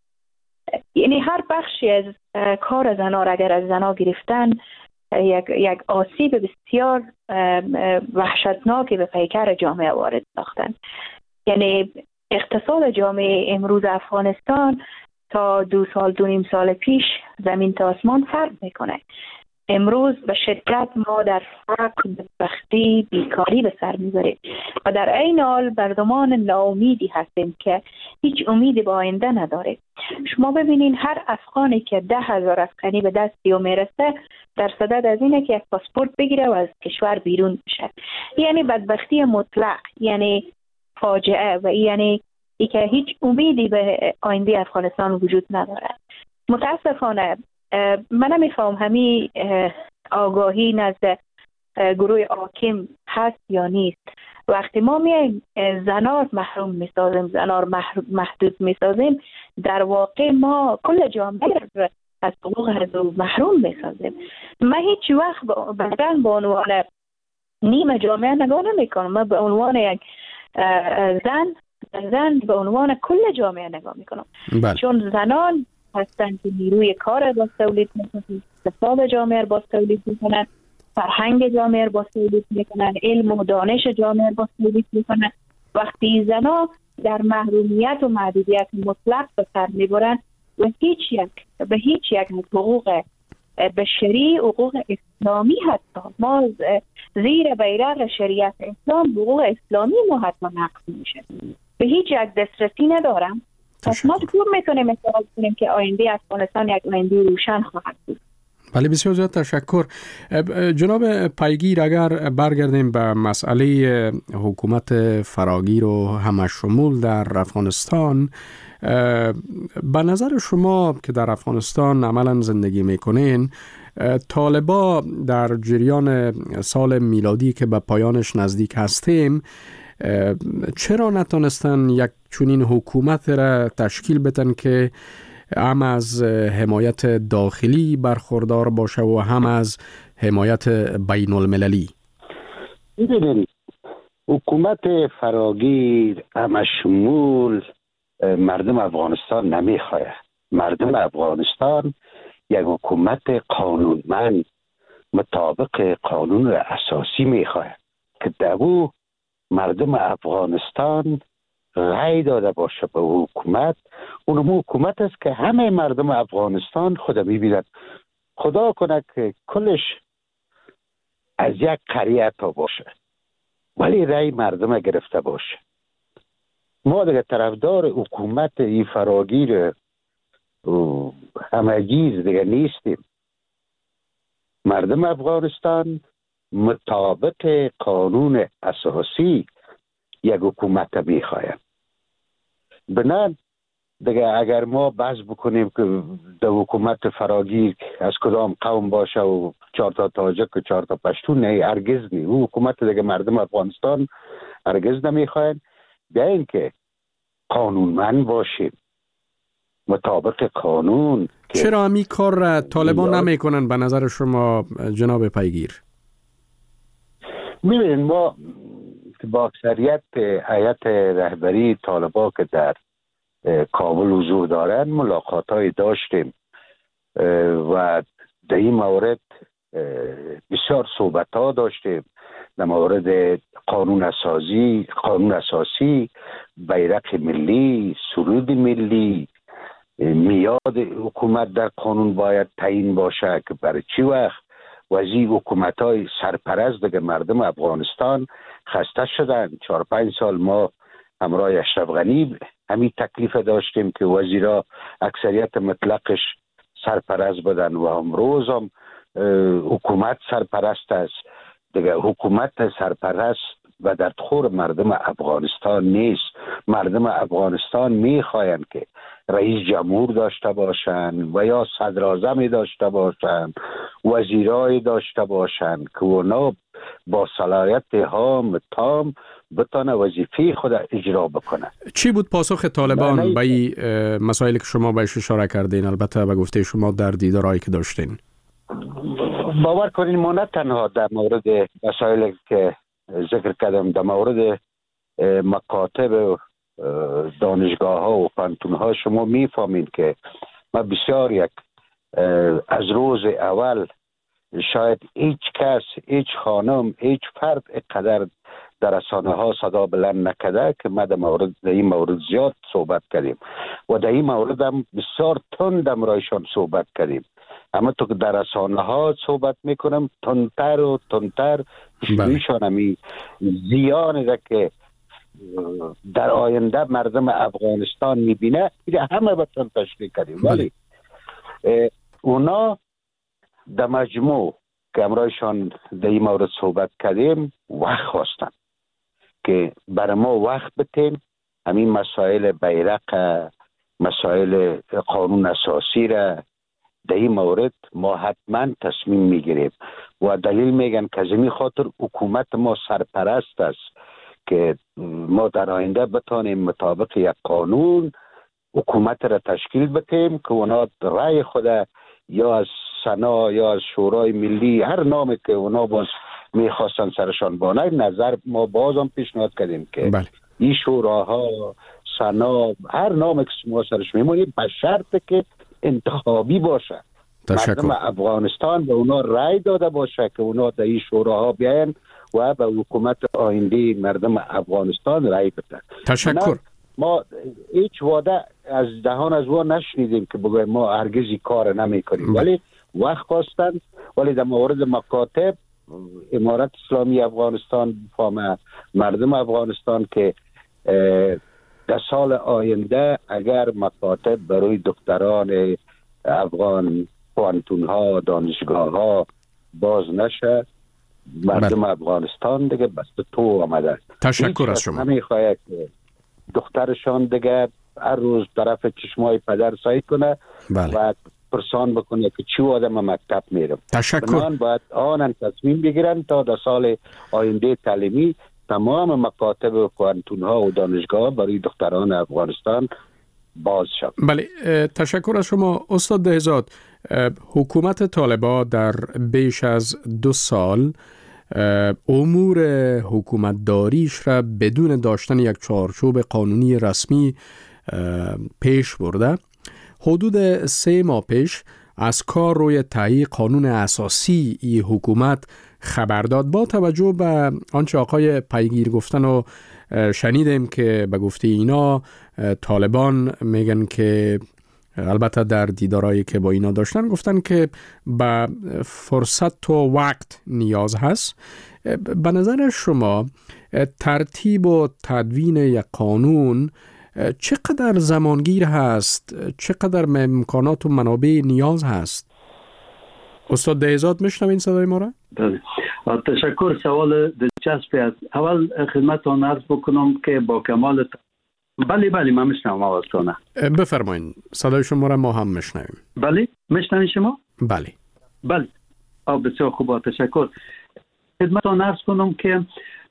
یعنی هر بخشی از کار زنا را اگر از زنا گرفتن یک یک آسیب بسیار وحشتناکی به پیکر جامعه وارد ساختن. یعنی اقتصاد جامعه امروز افغانستان تا دو سال دو نیم سال پیش زمین تا آسمان فرق میکنه. امروز به شدت ما در فقر، بدبختی، بیکاری به سر میبریم و در عین حال مردمان ناامیدی هستیم که هیچ امیدی به آینده نداره. شما ببینین هر افغانی که ده هزار افغانی به دست یا میرسه در صدد از اینه که یک پاسپورت بگیره و از کشور بیرون بشه. یعنی بدبختی مطلق، یعنی فاجعه و یعنی ای که هیچ امیدی به آینده افغانستان وجود نداره. متاسفانه من نمیفهم همین آگاهی نزد گروه حاکم هست یا نیست. وقتی ما میایم زنار محروم میسازیم، زنار محدود میسازیم، در واقع ما کل جامعه از حقوق از محروم میسازیم. من هیچ وقت بدن به عنوان نیم جامعه نگاه نمیکنم. من به عنوان یک زن زن به عنوان کل جامعه نگاه میکنم. بله. چون زنان هستند که نیروی کار با تولید میکنن، اقتصاد جامعه با تولید میکنن، فرهنگ جامعه با تولید میکنن، علم و دانش جامعه با تولید میکنن. وقتی زنا در محرومیت و محدودیت مطلق به سر میبرن و هیچ یک به هیچ یک حقوق بشری، حقوق اسلامی حتی ما زیر بیرق شریعت اسلام حقوق اسلامی ما حتی نقض میشه، به هیچ یک دسترسی ندارم. ما چطور میتونیم احتمال کنیم که آینده افغانستان یک آینده روشن خواهد بود؟ بله، بسیار زیاد تشکر. جناب پیگیر، اگر برگردیم به مسئله حکومت فراگیر و همشمول در افغانستان، به نظر شما که در افغانستان عملا زندگی میکنین، طالبا در جریان سال میلادی که به پایانش نزدیک هستیم چرا نتونستن یک چنین حکومت را تشکیل بدن که هم از حمایت داخلی برخوردار باشه و هم از حمایت بین المللی؟ ببینید، حکومت فراگیر همشمول مردم افغانستان نمیخواه. مردم افغانستان یک حکومت قانونمند مطابق قانون اساسی میخواه که در او مردم افغانستان رای داده باشه به حکومت. اونمو حکومت است که همه مردم افغانستان خود میبینند. خدا کنه که کلش از یک قریه تا باشه ولی رای مردم گرفته باشه. ما دیگه طرفدار حکومت ای فراگیر همگیز دیگه نیستیم. مردم افغانستان مطابق قانون اساسی یک حکومت میخواهند. بنان دیگه اگر ما بحث بکنیم که در حکومت فراگیر از کدام قوم باشه و چهار تا تاجک و چهار تا پشتون، نه، هرگز نی. او حکومت دیگه مردم افغانستان هرگز نمیخواهند. بیا اینکه قانونمند باشیم مطابق قانون. چرا همی کار را طالبان نمیکنن به نظر شما جناب پیگیر؟ میبینید، ما با اکثریت هیئت رهبری طالبان که در کابل حضور دارن ملاقات های داشتیم و در این مورد بسیار صحبت ها داشتیم در مورد قانون اساسی، قانون اساسی، بیرق ملی، سرود ملی، میاد حکومت در قانون باید تعیین باشه که برای چی وقت وزیر حکومت های سرپرست دیگه مردم افغانستان خسته شدن. چهار پنج سال ما همراه اشرف غنی همین تکلیف داشتیم که وزیرا اکثریت مطلقش سرپرست بدن و امروز هم حکومت سرپرست است دیگه. حکومت سرپرست و در خور مردم افغانستان نیست. مردم افغانستان میخواین که رئیس جمهور داشته باشن و یا صدر اعظم داشته باشن، وزیرای داشته باشن که اونا با صلاحیت هام تام بتانه وظیفه خود اجرا بکنه. چی بود پاسخ طالبان به این مسائلی که شما بهش اشاره کردین؟ البته به گفته شما در دیدارهایی که داشتین. باور کنین ما نه تنها در مورد مسائلی که ذکر کردم، در مورد مکاتب و دانشگاه ها و پانتون ها شما میفهمین که ما بسیار یک از روز اول شاید هیچ کس، هیچ خانم، هیچ فرد اقدر در رسانه ها صدا بلند نکرده که ما در مورد در این مورد زیاد صحبت کردیم و در این مورد هم بسیار تند امرایشان صحبت کردیم. اما تو که در رسانه ها صحبت میکنم تندتر و تندتر شویشان همی زیانی را که در آینده مردم افغانستان میبینه همه بطن تشکیل کردیم. ولی اونا در مجموع که امرایشان در این مورد صحبت کردیم وقت خواستن که برای ما وقت بتیم همین مسائل بیرق، مسائل قانون اساسی را در این مورد ما حتما تصمیم میگیریم و دلیل میگن که از این خاطر حکومت ما سرپرست است که ما در آینده بتانیم مطابق یک قانون حکومت را تشکیل بدیم که اونا رای خود یا از سنا یا از شورای ملی هر نامی که اونا باز میخواستن سرشان بانه نظر ما باز هم پیشنهاد کردیم که بله. این شوراها، سنا، هر نامی که ما سرش میمونیم به شرط که انتخابی باشه. مردم افغانستان به اونا رای داده باشه که اونا در این شوراها بیاین و به حکومت آینده مردم افغانستان رای بدن. تشکر. ما هیچ وعده از دهان از او نشنیدیم که بگویم ما هرگزی کار نمی کنیم، ولی وقت خواستن. ولی در مورد مکاتب امارت اسلامی افغانستان فهم مردم افغانستان که در سال آینده اگر مکاتب برای دکتران افغان پوانتون ها دانشگاه ها باز نشه، مردم بله. افغانستان دیگه بسته تو آمده. تشکر از شما. همین خواهد که دخترشان دیگه هر روز طرف چشمای پدر سعی کنه بله. و پرسان بکنه که چی آدم مکتب میرم. تشکر. بنابراین باید آنان تصمیم بگیرن تا در سال آینده تعلیمی تمام مکاتب و پوانتون ها و دانشگاه برای دختران افغانستان باز شد. بله، تشکر از شما استاد دهزاد. حکومت طالبان در بیش از دو سال امور حکومت داریش را بدون داشتن یک چارچوب قانونی رسمی پیش برده. حدود سه ماه پیش از کار روی تهیه قانون اساسی ای حکومت خبر داد. با توجه به آنچه آقای پیگیر گفتن و شنیدیم که به گفته اینا طالبان میگن که البته در دیدارایی که با اینا داشتن گفتن که به فرصت و وقت نیاز هست. به نظر شما ترتیب و تدوین یک قانون چقدر زمانگیر هست؟ چقدر امکانات و منابع نیاز هست؟ استاد دهزاد میشنوین صدای ما را؟ بله. تشکر. سوال دلچسپی است. اول خدمتتان عرض بکنم که با کمال بله بله من میشنوم آوازتونه. بفرمایید. صدای شما را ما هم میشنویم. بله میشنوین شما؟ بله بله. بسیار خوب، تشکر. خدمتتان عرض کنم که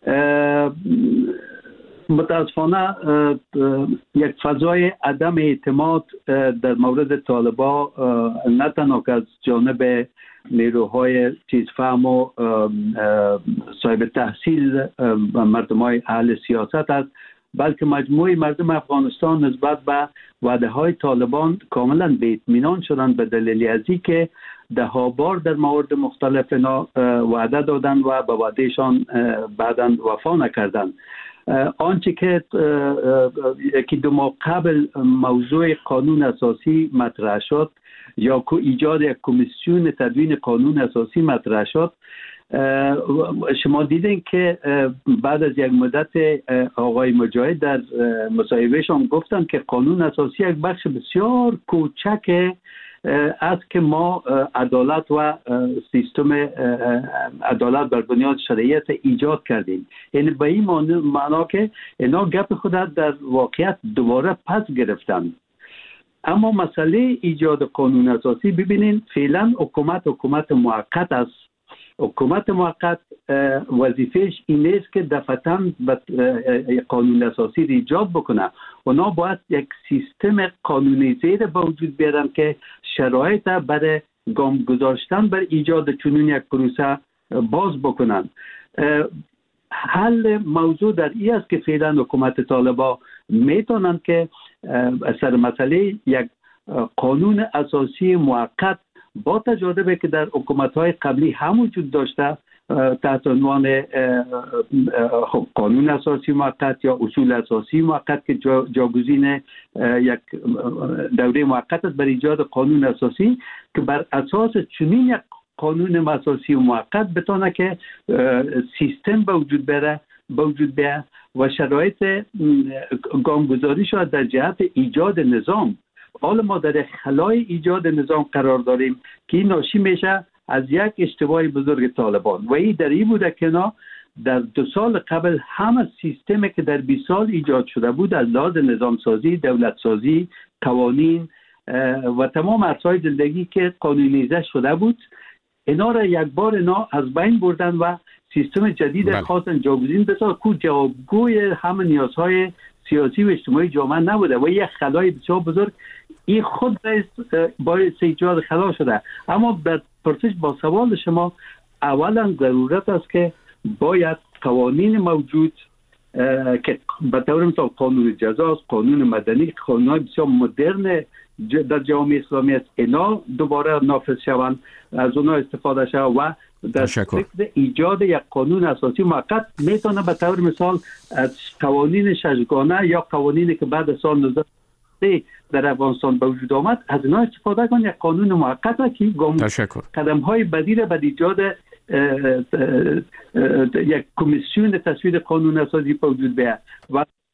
متاسفانه یک فضای عدم اعتماد در مورد طالبان نه تنها از جانب نیروهای چیزفهم و صاحب تحصیل و مردمای اهل سیاست است، بلکه مجموعه مردم افغانستان نسبت به وعده های طالبان کاملا بی اطمینان شدند، به دلیل ازی که ده ها بار در موارد مختلف اینا وعده دادن و به وعدهشان بعداً وفا نکردند. آنچه که یکی دو ماه قبل موضوع قانون اساسی مطرح شد یا که ایجاد یک کمیسیون تدوین قانون اساسی مطرح شد، شما دیدین که بعد از یک مدت آقای مجاهد در مصاحبهشان گفتن که قانون اساسی یک بخش بسیار کوچک است که ما عدالت و سیستم عدالت بر بنیاد شرعیت ایجاد کردیم. یعنی به این معنا که اینا گپ خود در واقعیت دوباره پس گرفتن. اما مسئله ایجاد قانون اساسی ببینین فعلا حکومت حکومت موقت است. حکومت موقت وظیفهش این است که دفعتاً قانون اساسی را ایجاد بکنه. اونا باید یک سیستم قانونی زیر به وجود بیارن که شرایط برای گام گذاشتن بر ایجاد چنین یک پروسه باز بکنن. حل موضوع در این است که فعلا حکومت طالبان میتونن که سر مسئله یک قانون اساسی موقت با تجربه که در حکومت‌های قبلی هم وجود داشته تحت عنوان قانون اساسی موقت یا اصول اساسی موقت که جاگزین یک دوره موقت است، بر ایجاد قانون اساسی که بر اساس چنین یک قانون اساسی موقت بتونه که سیستم به وجود بره به وجود بیاد و شرایط گامگذاری شود در جهت ایجاد نظام. حالا ما در خلای ایجاد نظام قرار داریم که این ناشی میشه از یک اشتباه بزرگ طالبان و این در این بوده که نه در دو سال قبل همه سیستمی که در بیست سال ایجاد شده بود از لحاظ نظام سازی، دولت سازی، قوانین و تمام ارزهای زندگی که قانونیزه شده بود، اینا را یک بار اینا از بین بردن و سیستم جدید خواستن جاگزین بسازن که جوابگوی همه نیازهای سیاسی و اجتماعی جامعه نبوده و یک خلای بسیار بزرگ این خود باعث ایجاد خلا شده. اما در پرسش با سوال شما اولا ضرورت است که باید قوانین موجود که به طور مثال قانون جزاست، قانون مدنی، قانون بسیار مدرن در جامعه اسلامی است، اینا دوباره نافذ شوند، از اونا استفاده شود و در فکر ایجاد یک قانون اساسی موقت میتونه به طور مثال از قوانین ششگانه یا قوانینی که بعد از سال نوزده در افغانستان به وجود آمد از اینا استفاده کن. یک قانون موقت که قدم های بدیل به ایجاد یک کمیسیون تصویب قانون اساسی به وجود بیاد و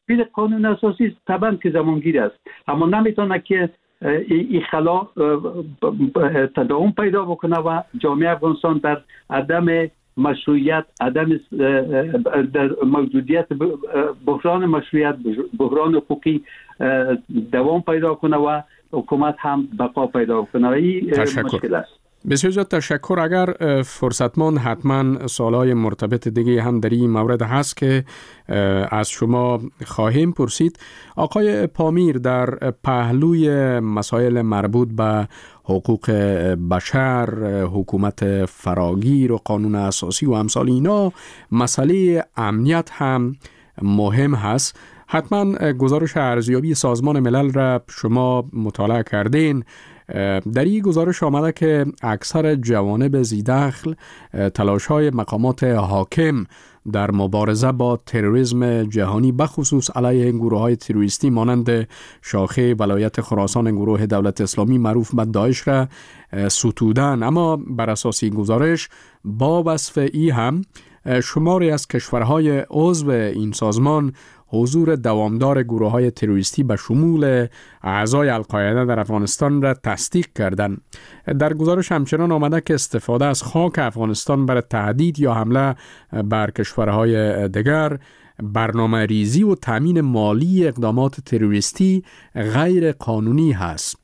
تصویب قانون اساسی طبعا که زمانگیر است، اما نمیتونه که این خلا تداوم پیدا بکنه و جامعه افغانستان در عدم مشروعیت، عدم در موجودیت بحران مشروعیت، بحران حقوقی دوام پیدا کنه و حکومت هم بقا پیدا کنه. این مشکل است. بسیار زیاد تشکر. اگر فرصتمند حتما سوالای مرتبط دیگه هم در این مورد هست که از شما خواهیم پرسید. آقای پامیر، در پهلوی مسائل مربوط به حقوق بشر، حکومت فراگیر و قانون اساسی و امثال اینا، مسئله امنیت هم مهم هست. حتما گزارش ارزیابی سازمان ملل را شما مطالعه کردین. در این گزارش آمده که اکثر جوانب ذی‌دخل تلاش‌های مقامات حاکم در مبارزه با تروریسم جهانی بخصوص علیه گروه‌های تروریستی مانند شاخه ولایت خراسان گروه دولت اسلامی معروف به داعش را ستودن. اما بر اساس این گزارش با وصف ای هم شماری از کشورهای عضو این سازمان حضور دوامدار گروه‌های تروریستی به شمول اعضای القاعده در افغانستان را تصدیق کردند. در گزارش همچنان آمده که استفاده از خاک افغانستان برای تهدید یا حمله بر کشورهای دیگر، برنامه ریزی و تامین مالی اقدامات تروریستی غیر قانونی هست.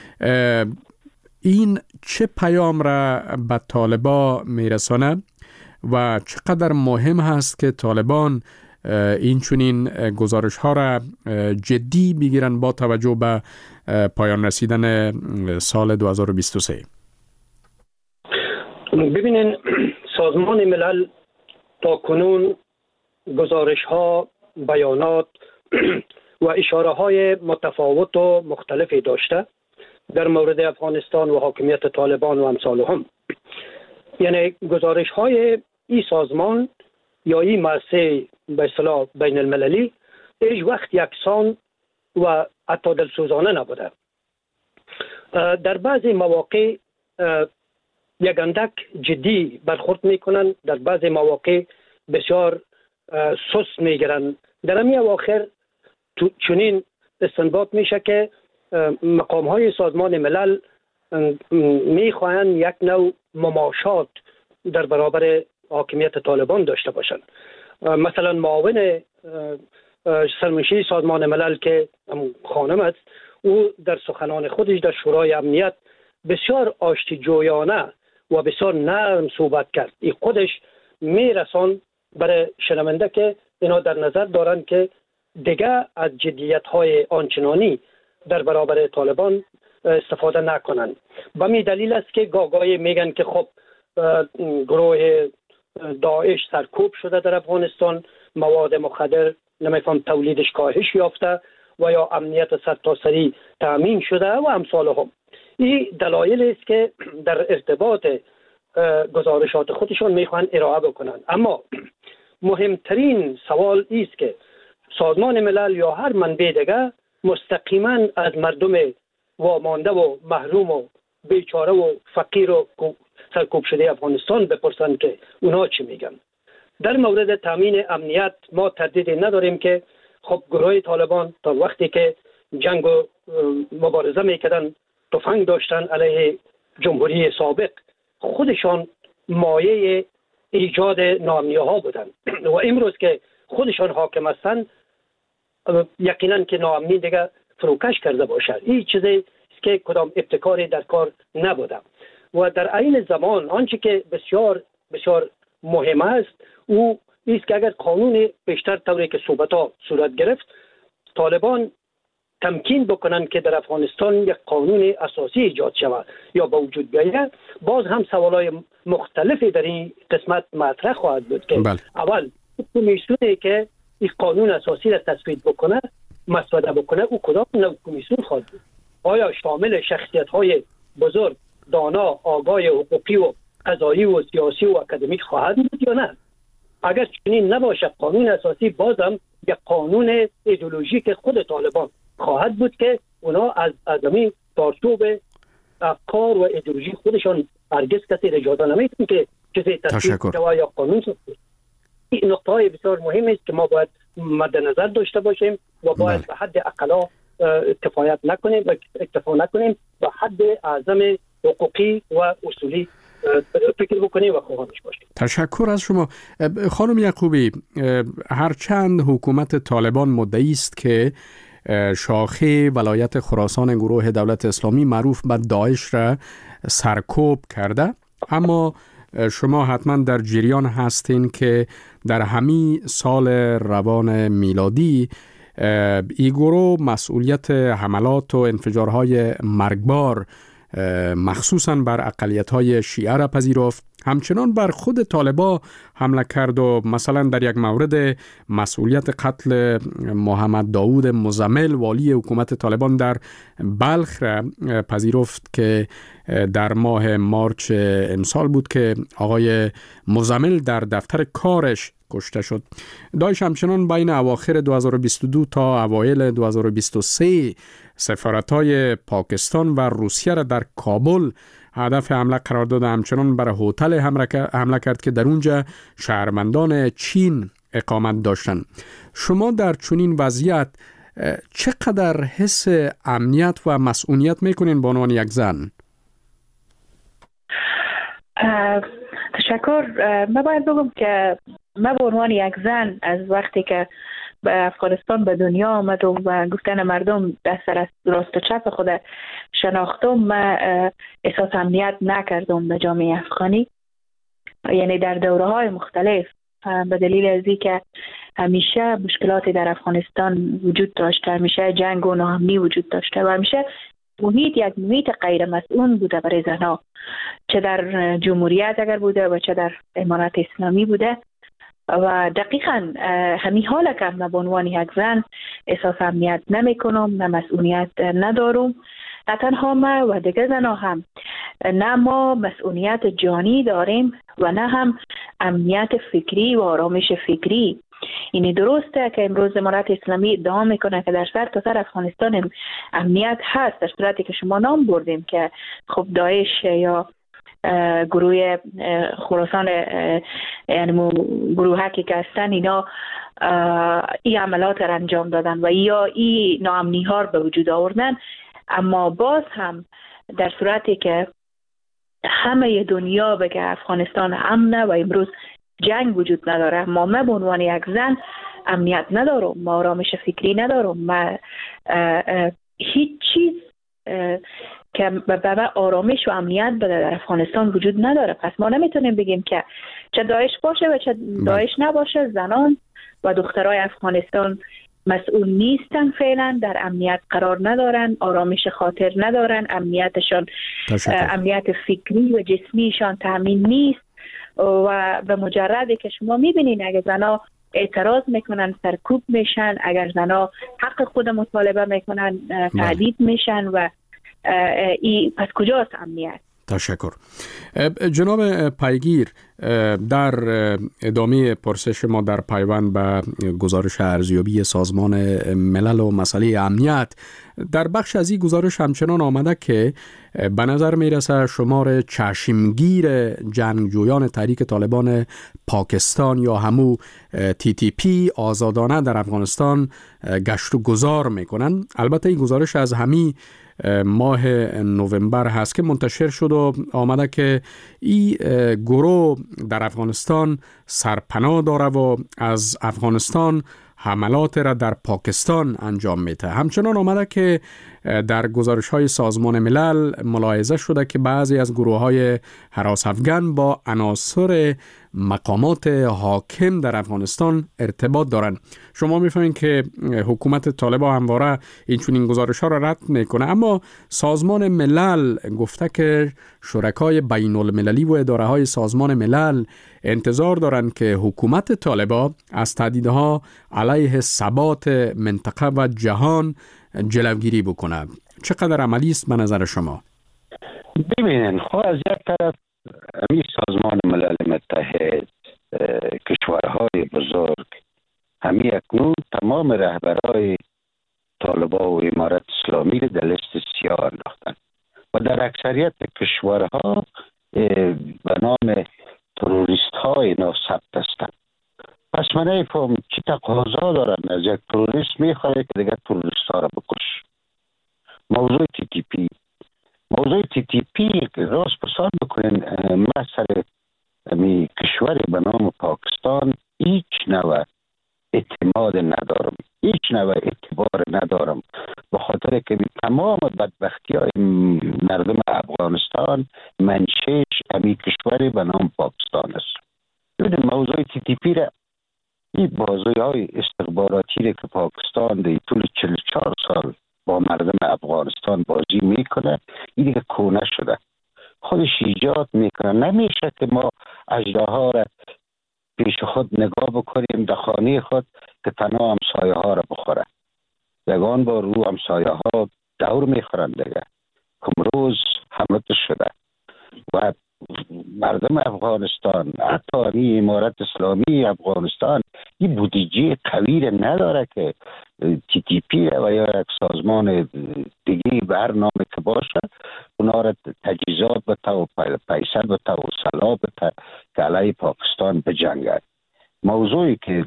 این چه پیام را به طالبان میرسانه و چقدر مهم هست که طالبان این چونین گزارش ها را جدی بگیرن با توجه به پایان رسیدن سال دو هزار و بیست و سه؟ ببینین، سازمان ملل تا کنون گزارش ها، بیانات و اشاره های متفاوت و مختلفی داشته در مورد افغانستان و حاکمیت طالبان و امثالهم. یعنی گزارش های این سازمان یا این مؤسسه به اصطلاح بین المللی هیچ وقت یکسان و حتی دلسوزانه نبوده. در بعضی مواقع یک اندک جدی برخورد میکنن، در بعضی مواقع بسیار سست میگیرن. در همین اواخر چنین استنباط میشه که مقام های سازمان ملل میخواهند یک نوع مماشات در برابر حاکمیت طالبان داشته باشند. مثلا معاون سرمنشی سازمان ملل که خانم است، او در سخنان خودش در شورای امنیت بسیار آشتی جویانه و بسیار نرم صحبت کرد. این خودش میرسان برای شنونده که اینا در نظر دارن که دیگه از جدیت های آنچنانی در برابر طالبان استفاده نکنن. به می دلیل است که گاگای میگن که خب گروه داعش سرکوب شده در افغانستان، مواد مخدر نمیفهم تولیدش کاهش یافته و یا امنیت سرتاسری تامین شده و امثال هم. این دلایل است که در ارتباط گزارشات خودشون میخوان ارائه بکنن. اما مهمترین سوال است که سازمان ملل یا هر منبع دیگه مستقیما از مردم وامانده و محروم و بیچاره و فقیر و سرکوب شده افغانستان بپرسن که اونا چی میگن. در مورد تامین امنیت ما تردیدی نداریم که خب گروه طالبان تا وقتی که جنگ و مبارزه میکردن، تفنگ داشتن علیه جمهوری سابق، خودشان مایه ایجاد ناامنی ها بودن و امروز که خودشان حاکم هستند یقینا که ناامنی دیگه فروکش کرده باشد. این چیزی که کدام ابتکاری در کار نبوده. و در عین زمان آنچه که بسیار بسیار مهم است او است که اگر قانون بیشتر طوری که صحبت ها صورت گرفت، طالبان تمکین بکنن که در افغانستان یک قانون اساسی ایجاد شود یا به وجود بیاید، باز هم سوالای مختلفی در این قسمت مطرح خواهد بود که بل. اول کمیسیونی که این قانون اساسی را تصویب بکنه، مسوده بکنه، او کدام نوع کمیسیون خواهد بود؟ آیا شامل شخصیت های بزرگ، دانا، آگاه حقوقی و قضایی و سیاسی و اکادمیک خواهد بود یا نه؟ اگر چنین نباشه، قانون اساسی بازم یک قانون ایدئولوژیک خود طالبان خواهد بود که اونا از ادمی چارچوب افکار و ایدئولوژی خودشان هرگز کسی اجازه نمیدن که چیزی تصویب شود یا قانون شود. این نقطه های بسیار مهم است که ما باید مد نظر داشته باشیم و باید به حد اقلا کفایت نکنیم و اکتفا نکنیم و حد اعظم حقوقی و اصولی فکر بکنیم و خواهانش باشیم. تشکر از شما. خانم یعقوبی، هرچند حکومت طالبان مدعی است که شاخه ولایت خراسان گروه دولت اسلامی معروف به داعش را سرکوب کرده، اما شما حتما در جریان هستین که در همین سال روان میلادی ای گروه مسئولیت حملات و انفجارهای مرگبار مخصوصاً بر اقلیت‌های شیعه را پذیرفت، همچنان بر خود طالبا حمله کرد و مثلا در یک مورد مسئولیت قتل محمد داود مزمل والی حکومت طالبان در بلخ را پذیرفت که در ماه مارچ امسال بود که آقای مزمل در دفتر کارش کشته شد. داعش همچنان بین اواخر دو هزار و بیست و دو تا اوایل دو هزار و بیست و سه سفارت‌های پاکستان و روسیه را در کابل هدف حمله قرار داد. همچنان بر هتل حمله کرد که در اونجا شهروندان چین اقامت داشتند. شما در چنین وضعیت چقدر حس امنیت و مسئولیت میکنین به عنوان یک زن؟ تشکر. من باید بگم که من به عنوان یک زن از وقتی که به افغانستان به دنیا آمدم و گفتن مردم دست راست و چپ خود شناختم، من احساس امنیت نکردم به جامعه افغانی، یعنی در دوره های مختلف، به دلیل از اینکه همیشه مشکلاتی در افغانستان وجود داشته، همیشه جنگ و ناامنی وجود داشته و همیشه محیط یک محیط غیر مسئول بوده برای زنها، چه در جمهوریت اگر بوده و چه در امارت اسلامی بوده. و دقیقاً همین حالا که من به عنوان یک زن احساس امنیت نمی کنم، نه مسئولیت ندارم، نه تنها ما و دیگه زنها هم، نه ما مسئولیت جانی داریم و نه هم امنیت فکری و آرامش فکری. اینی درسته که امروز امارت اسلامی ادعا میکنه که در سر تا سر افغانستان امنیت هست، در صورتی که شما نام بردیم که خب داعش یا گروه خراسان، یعنی گروهکی که هستن، اینا این عملات را انجام دادن و یا این ناامنی ها رو به وجود آوردن. اما باز هم در صورتی که همه دنیا بگه افغانستان امنه و امروز جنگ وجود نداره، ما من به عنوان یک زن امنیت ندارم، ما آرامش فکری ندارم، ما هیچ چیز که به من آرامش و امنیت بده در افغانستان وجود نداره. پس ما نمیتونیم بگیم که چه داعش باشه و چه داعش نباشه، زنان و دخترای افغانستان مسئول نیستن، فعلا در امنیت قرار ندارن، آرامش خاطر ندارن، امنیتشان امنیت فکری و جسمیشان تامین نیست. و به مجردی که شما میبینین اگه زنا اعتراض میکنن سرکوب میشن، اگر زنا حق خود مطالبه میکنن تعدید میشن و ای پس کجاست امنیت؟ تشکر. جناب پیگیر، در ادامه پرسش ما در پیوند به گزارش ارزیابی سازمان ملل و مسئله امنیت، در بخش از این گزارش همچنان آمده که به نظر میرسه شمار چشمگیر جنگجویان تحریک طالبان پاکستان یا همو تی تی پی آزادانه در افغانستان گشت و گذار میکنن. البته این گزارش از همین ماه نوامبر هست که منتشر شد و آمده که این گروه در افغانستان سرپناه داره و از افغانستان حملات را در پاکستان انجام میده. همچنان آمده که در گزارش های سازمان ملل ملاحظه شده که بعضی از گروه های هراس افغان با عناصر مقامات حاکم در افغانستان ارتباط دارند. شما میفهمید که حکومت طالبان همواره این چنین گزارش ها را رد میکنه، اما سازمان ملل گفته که شرکای بین المللی و اداره های سازمان ملل انتظار دارند که حکومت طالبان از تهدیدها علیه ثبات منطقه و جهان جلوگیری بکنه. چقدر عملی است به نظر شما؟ ببینن، خب از یک طرف همین سازمان ملل متحد، کشورهای بزرگ، همین اکنون تمام رهبرای طالبان و امارت اسلامی در لیست سیاه انداختن و در اکثریت کشورها به نام تروریست های ناثبت هستند. پس من نمی‌فهمم چه تقاضا دارن از یک تروریست میخواد که دیگه تروریست ها را بکش. موضوع تی تی پی موضوع تی تی پی راست پسان بکنین، مسئله می کشوری به نام پاکستان هیچ نوع اعتماد ندارم، هیچ نوع اعتبار ندارم، به خاطر که تمام بدبختی های مردم افغانستان منشهش امی کشوری به نام پاکستان است. ببینید موضوع تی تی پی را، این بازی های استخباراتی را که پاکستان در طول چهل و چهار سال با مردم افغانستان بازی میکنه، این دیگه کونه شده، خودش ایجاد میکنه. نمیشه که ما اژدها را پیش خود نگاه بکنیم در خانه خود که تنها همسایه ها را بخوره. یگان با رو همسایه ها دور میخورن دیگه. امروز حملت شده و مردم افغانستان، حتی این امارت اسلامی افغانستان، این بودجه قوی نداره که تی تی پی و یا یک سازمان دیگه برنامه که باشه اونا را تجهیزات بده و پیسه بده و سلاح بده که علیه پاکستان بجنگد. موضوعی که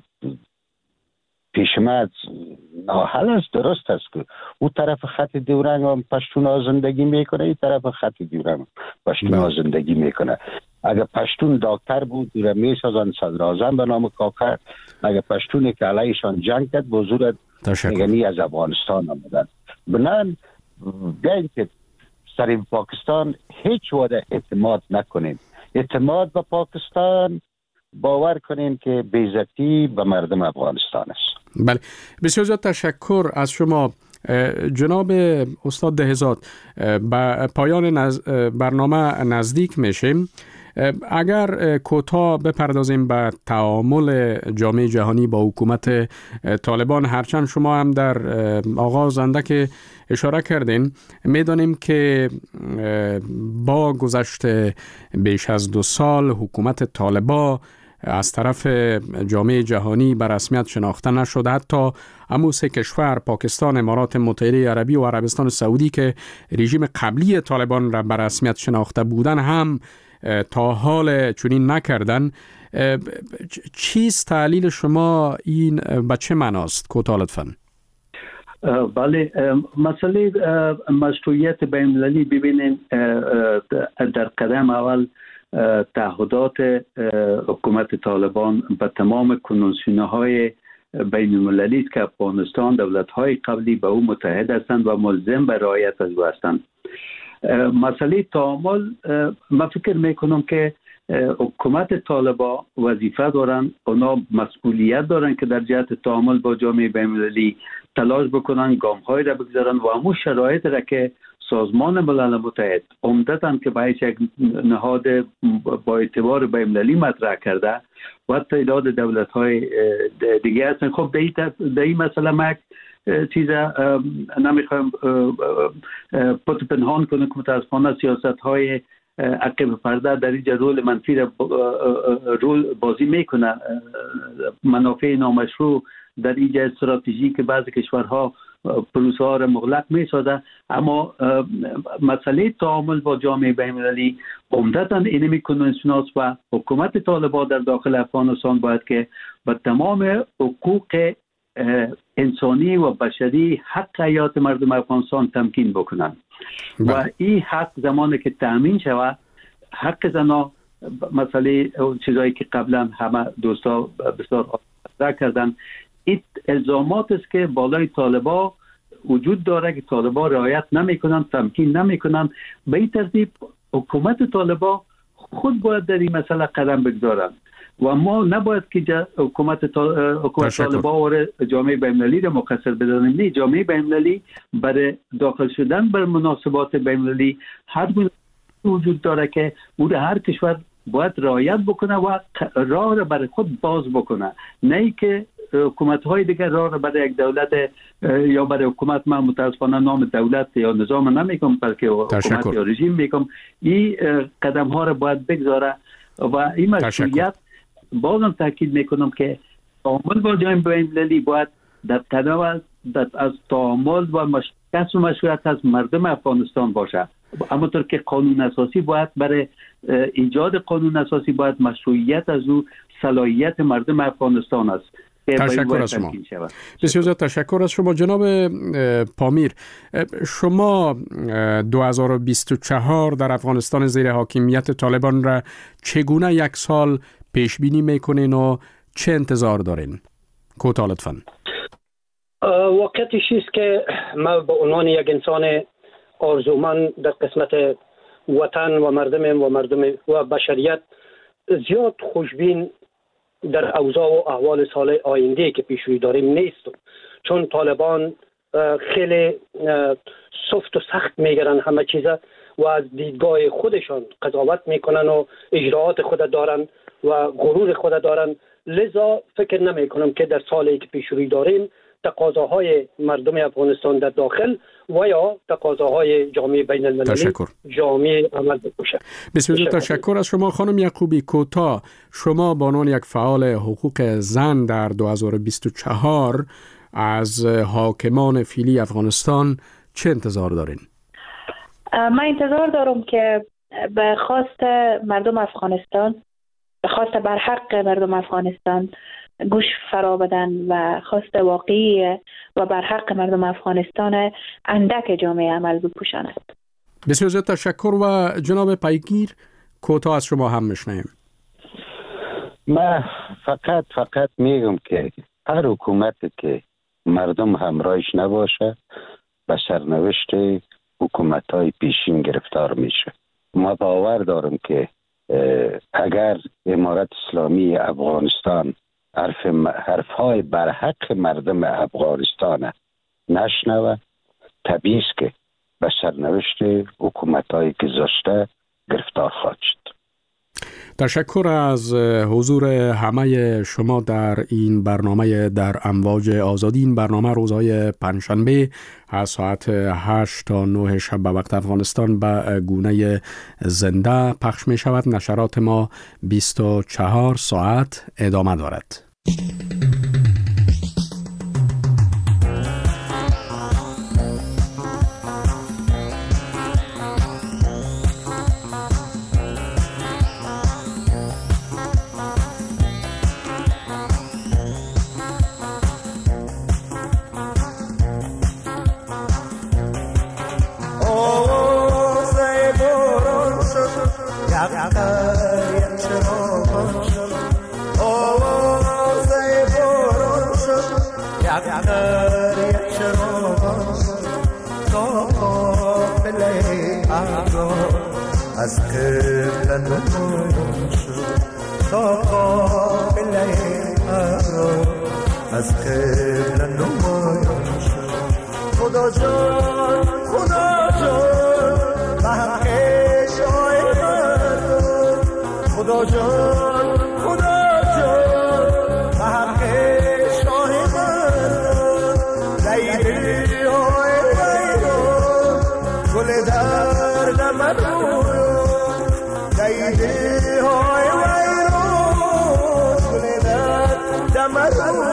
پیش من ناحل است، درست است که او طرف خط دیورنگ هم پشتون ها زندگی میکنه، این طرف خط دیورنگ پشتون ها زندگی میکنه. اگر پشتون دکتر بود دوره میسازن صدر اعظم به نام کاکر، اگر پشتونی که علیهشان جنگ کرد بزرگ نگنی از افغانستان آمدن. بنان بیاین که سر پاکستان هیچ وعده اعتماد نکنیم. اعتماد به پاکستان باور کنیم که بیزتی به مردم افغانستان است. بله، بسیار زیاد تشکر از شما جناب استاد دهزاد. به پایان نز... برنامه نزدیک میشیم. اگر کوتاه بپردازیم به تعامل جامعه جهانی با حکومت طالبان، هرچند شما هم در آغاز اندک اشاره کردین، میدانیم که با گذشت بیش از دو سال حکومت طالبان از طرف جامعه جهانی به رسمیت شناخته نشد. حتی همون سه کشور، پاکستان، امارات متحده عربی و عربستان سعودی که رژیم قبلی طالبان را به رسمیت شناخته بودن، هم تا حال چنین نکردن. چیست تعلیل شما این به چه معناست؟ کوتاه لطفاً. بله، مسئله مشروعیت بین‌المللی ببینین، در قدم اول تعهدات حکومت طالبان به تمام کنوانسیون‌های بین‌المللی است که افغانستان دولت‌های قبلی به او متحد هستند و ملزم به رعایت از او هستند. مسئله تعامل، من فکر میکنم که حکومت طالبان وظیفه دارن، اونا مسئولیت دارن که در جهت تعامل با جامعه بین‌المللی تلاش بکنن، گام‌های را بگذارن و همون شرایط را که سازمان ملل متحد عمدتاً که باید یک نهاد با اعتبار بین‌المللی مطرح کرده و تعداد دولت‌های دیگه هستن. خب در این مسئله ما چیز نمیخوایم پت پنهان کنیم که متاسفانه سیاست‌های عقب پرده در اینجا رول منفی را رول بازی میکنه. منافع نامشروع در اینجا استراتژی که بعضی کشورها پروسه ها را مغلق میسازه. اما مسئله تعامل با جامعه بین‌المللی عمدتاً اینمی کنوانسیون است و حکومت طالبان در داخل افغانستان باید که با تمام حقوق انسانی و بشری حق حیات مردم افغانستان تمکین بکنن و این حق زمانی که تامین شود، حق زنا، مسئله چیزایی که قبلا همه دوستا بسیار آشکار کردن، این الزامات است که بالای طالبان وجود داره که طالبان رعایت نمیکنن، تمکین نمیکنن. به این ترتیب حکومت طالبان خود باید در این مسئله قدم بگذارن و ما نباید که حکومت طالبان و جامعه بین‌المللی را مقصر بدانیم. نه، جامعه بین‌المللی برای داخل شدن بر مناسبات بین‌المللی هر گونه وجود داره که او هر کشور باید رعایت بکنه و راه را برای خود باز بکنه، نه که حکومت‌های دیگر راه را برای یک دولت یا برای حکومت، من متاسفانه نام دولت یا نظام نمیگم بلکه حکومت یا رژیم میگم، این قدم‌ها را باید بگذاره و این مسئولیت بازم تاکید میکنم که تعامل با جامعه بین‌المللی باید در قدم از تعامل و مشروعیت و مشروعیت از مردم افغانستان باشه. اما طور که قانون اساسی باید برای ایجاد قانون اساسی باید مشروعیت از او صلاحیت مردم افغانستان است. تشکر از شما. بسیار زیاد تشکر از شما جناب پامیر. شما دو هزار و بیست و چهار در افغانستان زیر حاکمیت طالبان را چگونه یک سال پیش بینی میکنین و چه انتظار دارین؟ کوتاه لطفاً. واقعیتش است که ما به عنوان یک انسان آرزومند در قسمت وطن و مردم و مردم و بشریت زیاد خوشبین در اوضاع و احوال سال آینده که پیش روی داریم نیستم، چون طالبان خیلی سفت و سخت میگیرن همه چیزا و از دیدگاه خودشان قضاوت میکنن و اجراعات خود دارن و غرور خود دارن. لذا فکر نمی کنم که در سالی که پیش روی داریم تقاضاهای مردم افغانستان در داخل و یا تقاضاهای جامعه بین المللی جامعه عمل بکشه. بسیار تشکر از شما خانم یعقوبی. کوتاه، شما به عنوان یک فعال حقوق زن در دو هزار و بیست و چهار از حاکمان فعلی افغانستان چه انتظار دارین؟ من انتظار دارم که به خواست مردم افغانستان، به خواست برحق مردم افغانستان گوش فرا بدن و خواست واقعی و برحق مردم افغانستان اندک جامعه عمل بپوشاند. بسیار زیاد تشکر. و جناب پیگیر کوتاه از شما هم میشنیم. من فقط فقط میگم که هر حکومتی که مردم همراهش نباشه به سرنوشت حکومت‌های پیشین گرفتار میشه. ما باور دارم که اگر امارت اسلامی افغانستان حرف حرف‌های برحق مردم افغانستان نشنوه، طبیعی است که به سرنوشت حکومت‌های گذشته گرفتار خواهد شد. تشکر از حضور همه شما در این برنامه در امواج آزادی. این برنامه روزهای پنجشنبه از ساعت هشت تا نه شب به وقت افغانستان به گونه زنده پخش می شود. نشرات ما بیست و چهار ساعت ادامه دارد. از قبل نمایان شد تا قابل اقرار، از قبل نمایان شد. خدا جان خدا جان به حق شاه مردم، خدا جان خدا جان به حق شاه مردم. لیلی های ویران گل درد من ایده های ویران گل درد من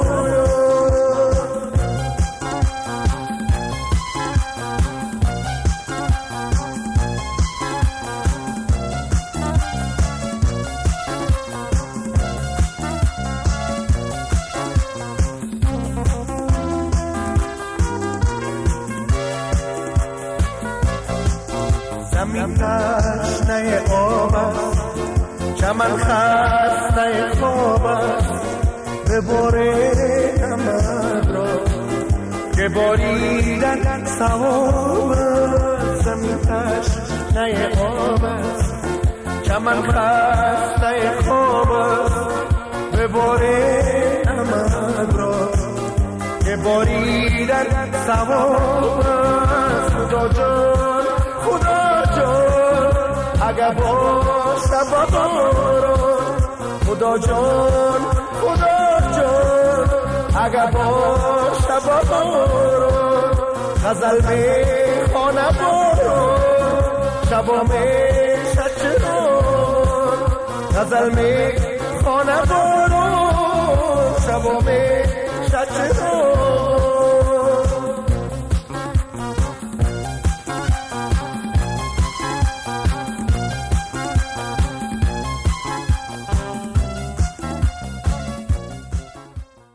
زمین تشنه آب است، چمن خسته خواب است، بباره کمر را که باریدن ثواب است. زمین تشنه آب است، چمن خسته خواب است، بباره کمر را که باریدن ثواب است. خدا جان خدا جان اگر باشه باران، خدا جان خدا جان اگر باشه باران. غزل میخوانه باران شبا میشه چران، غزل میخوانه باران شبا میشه چران.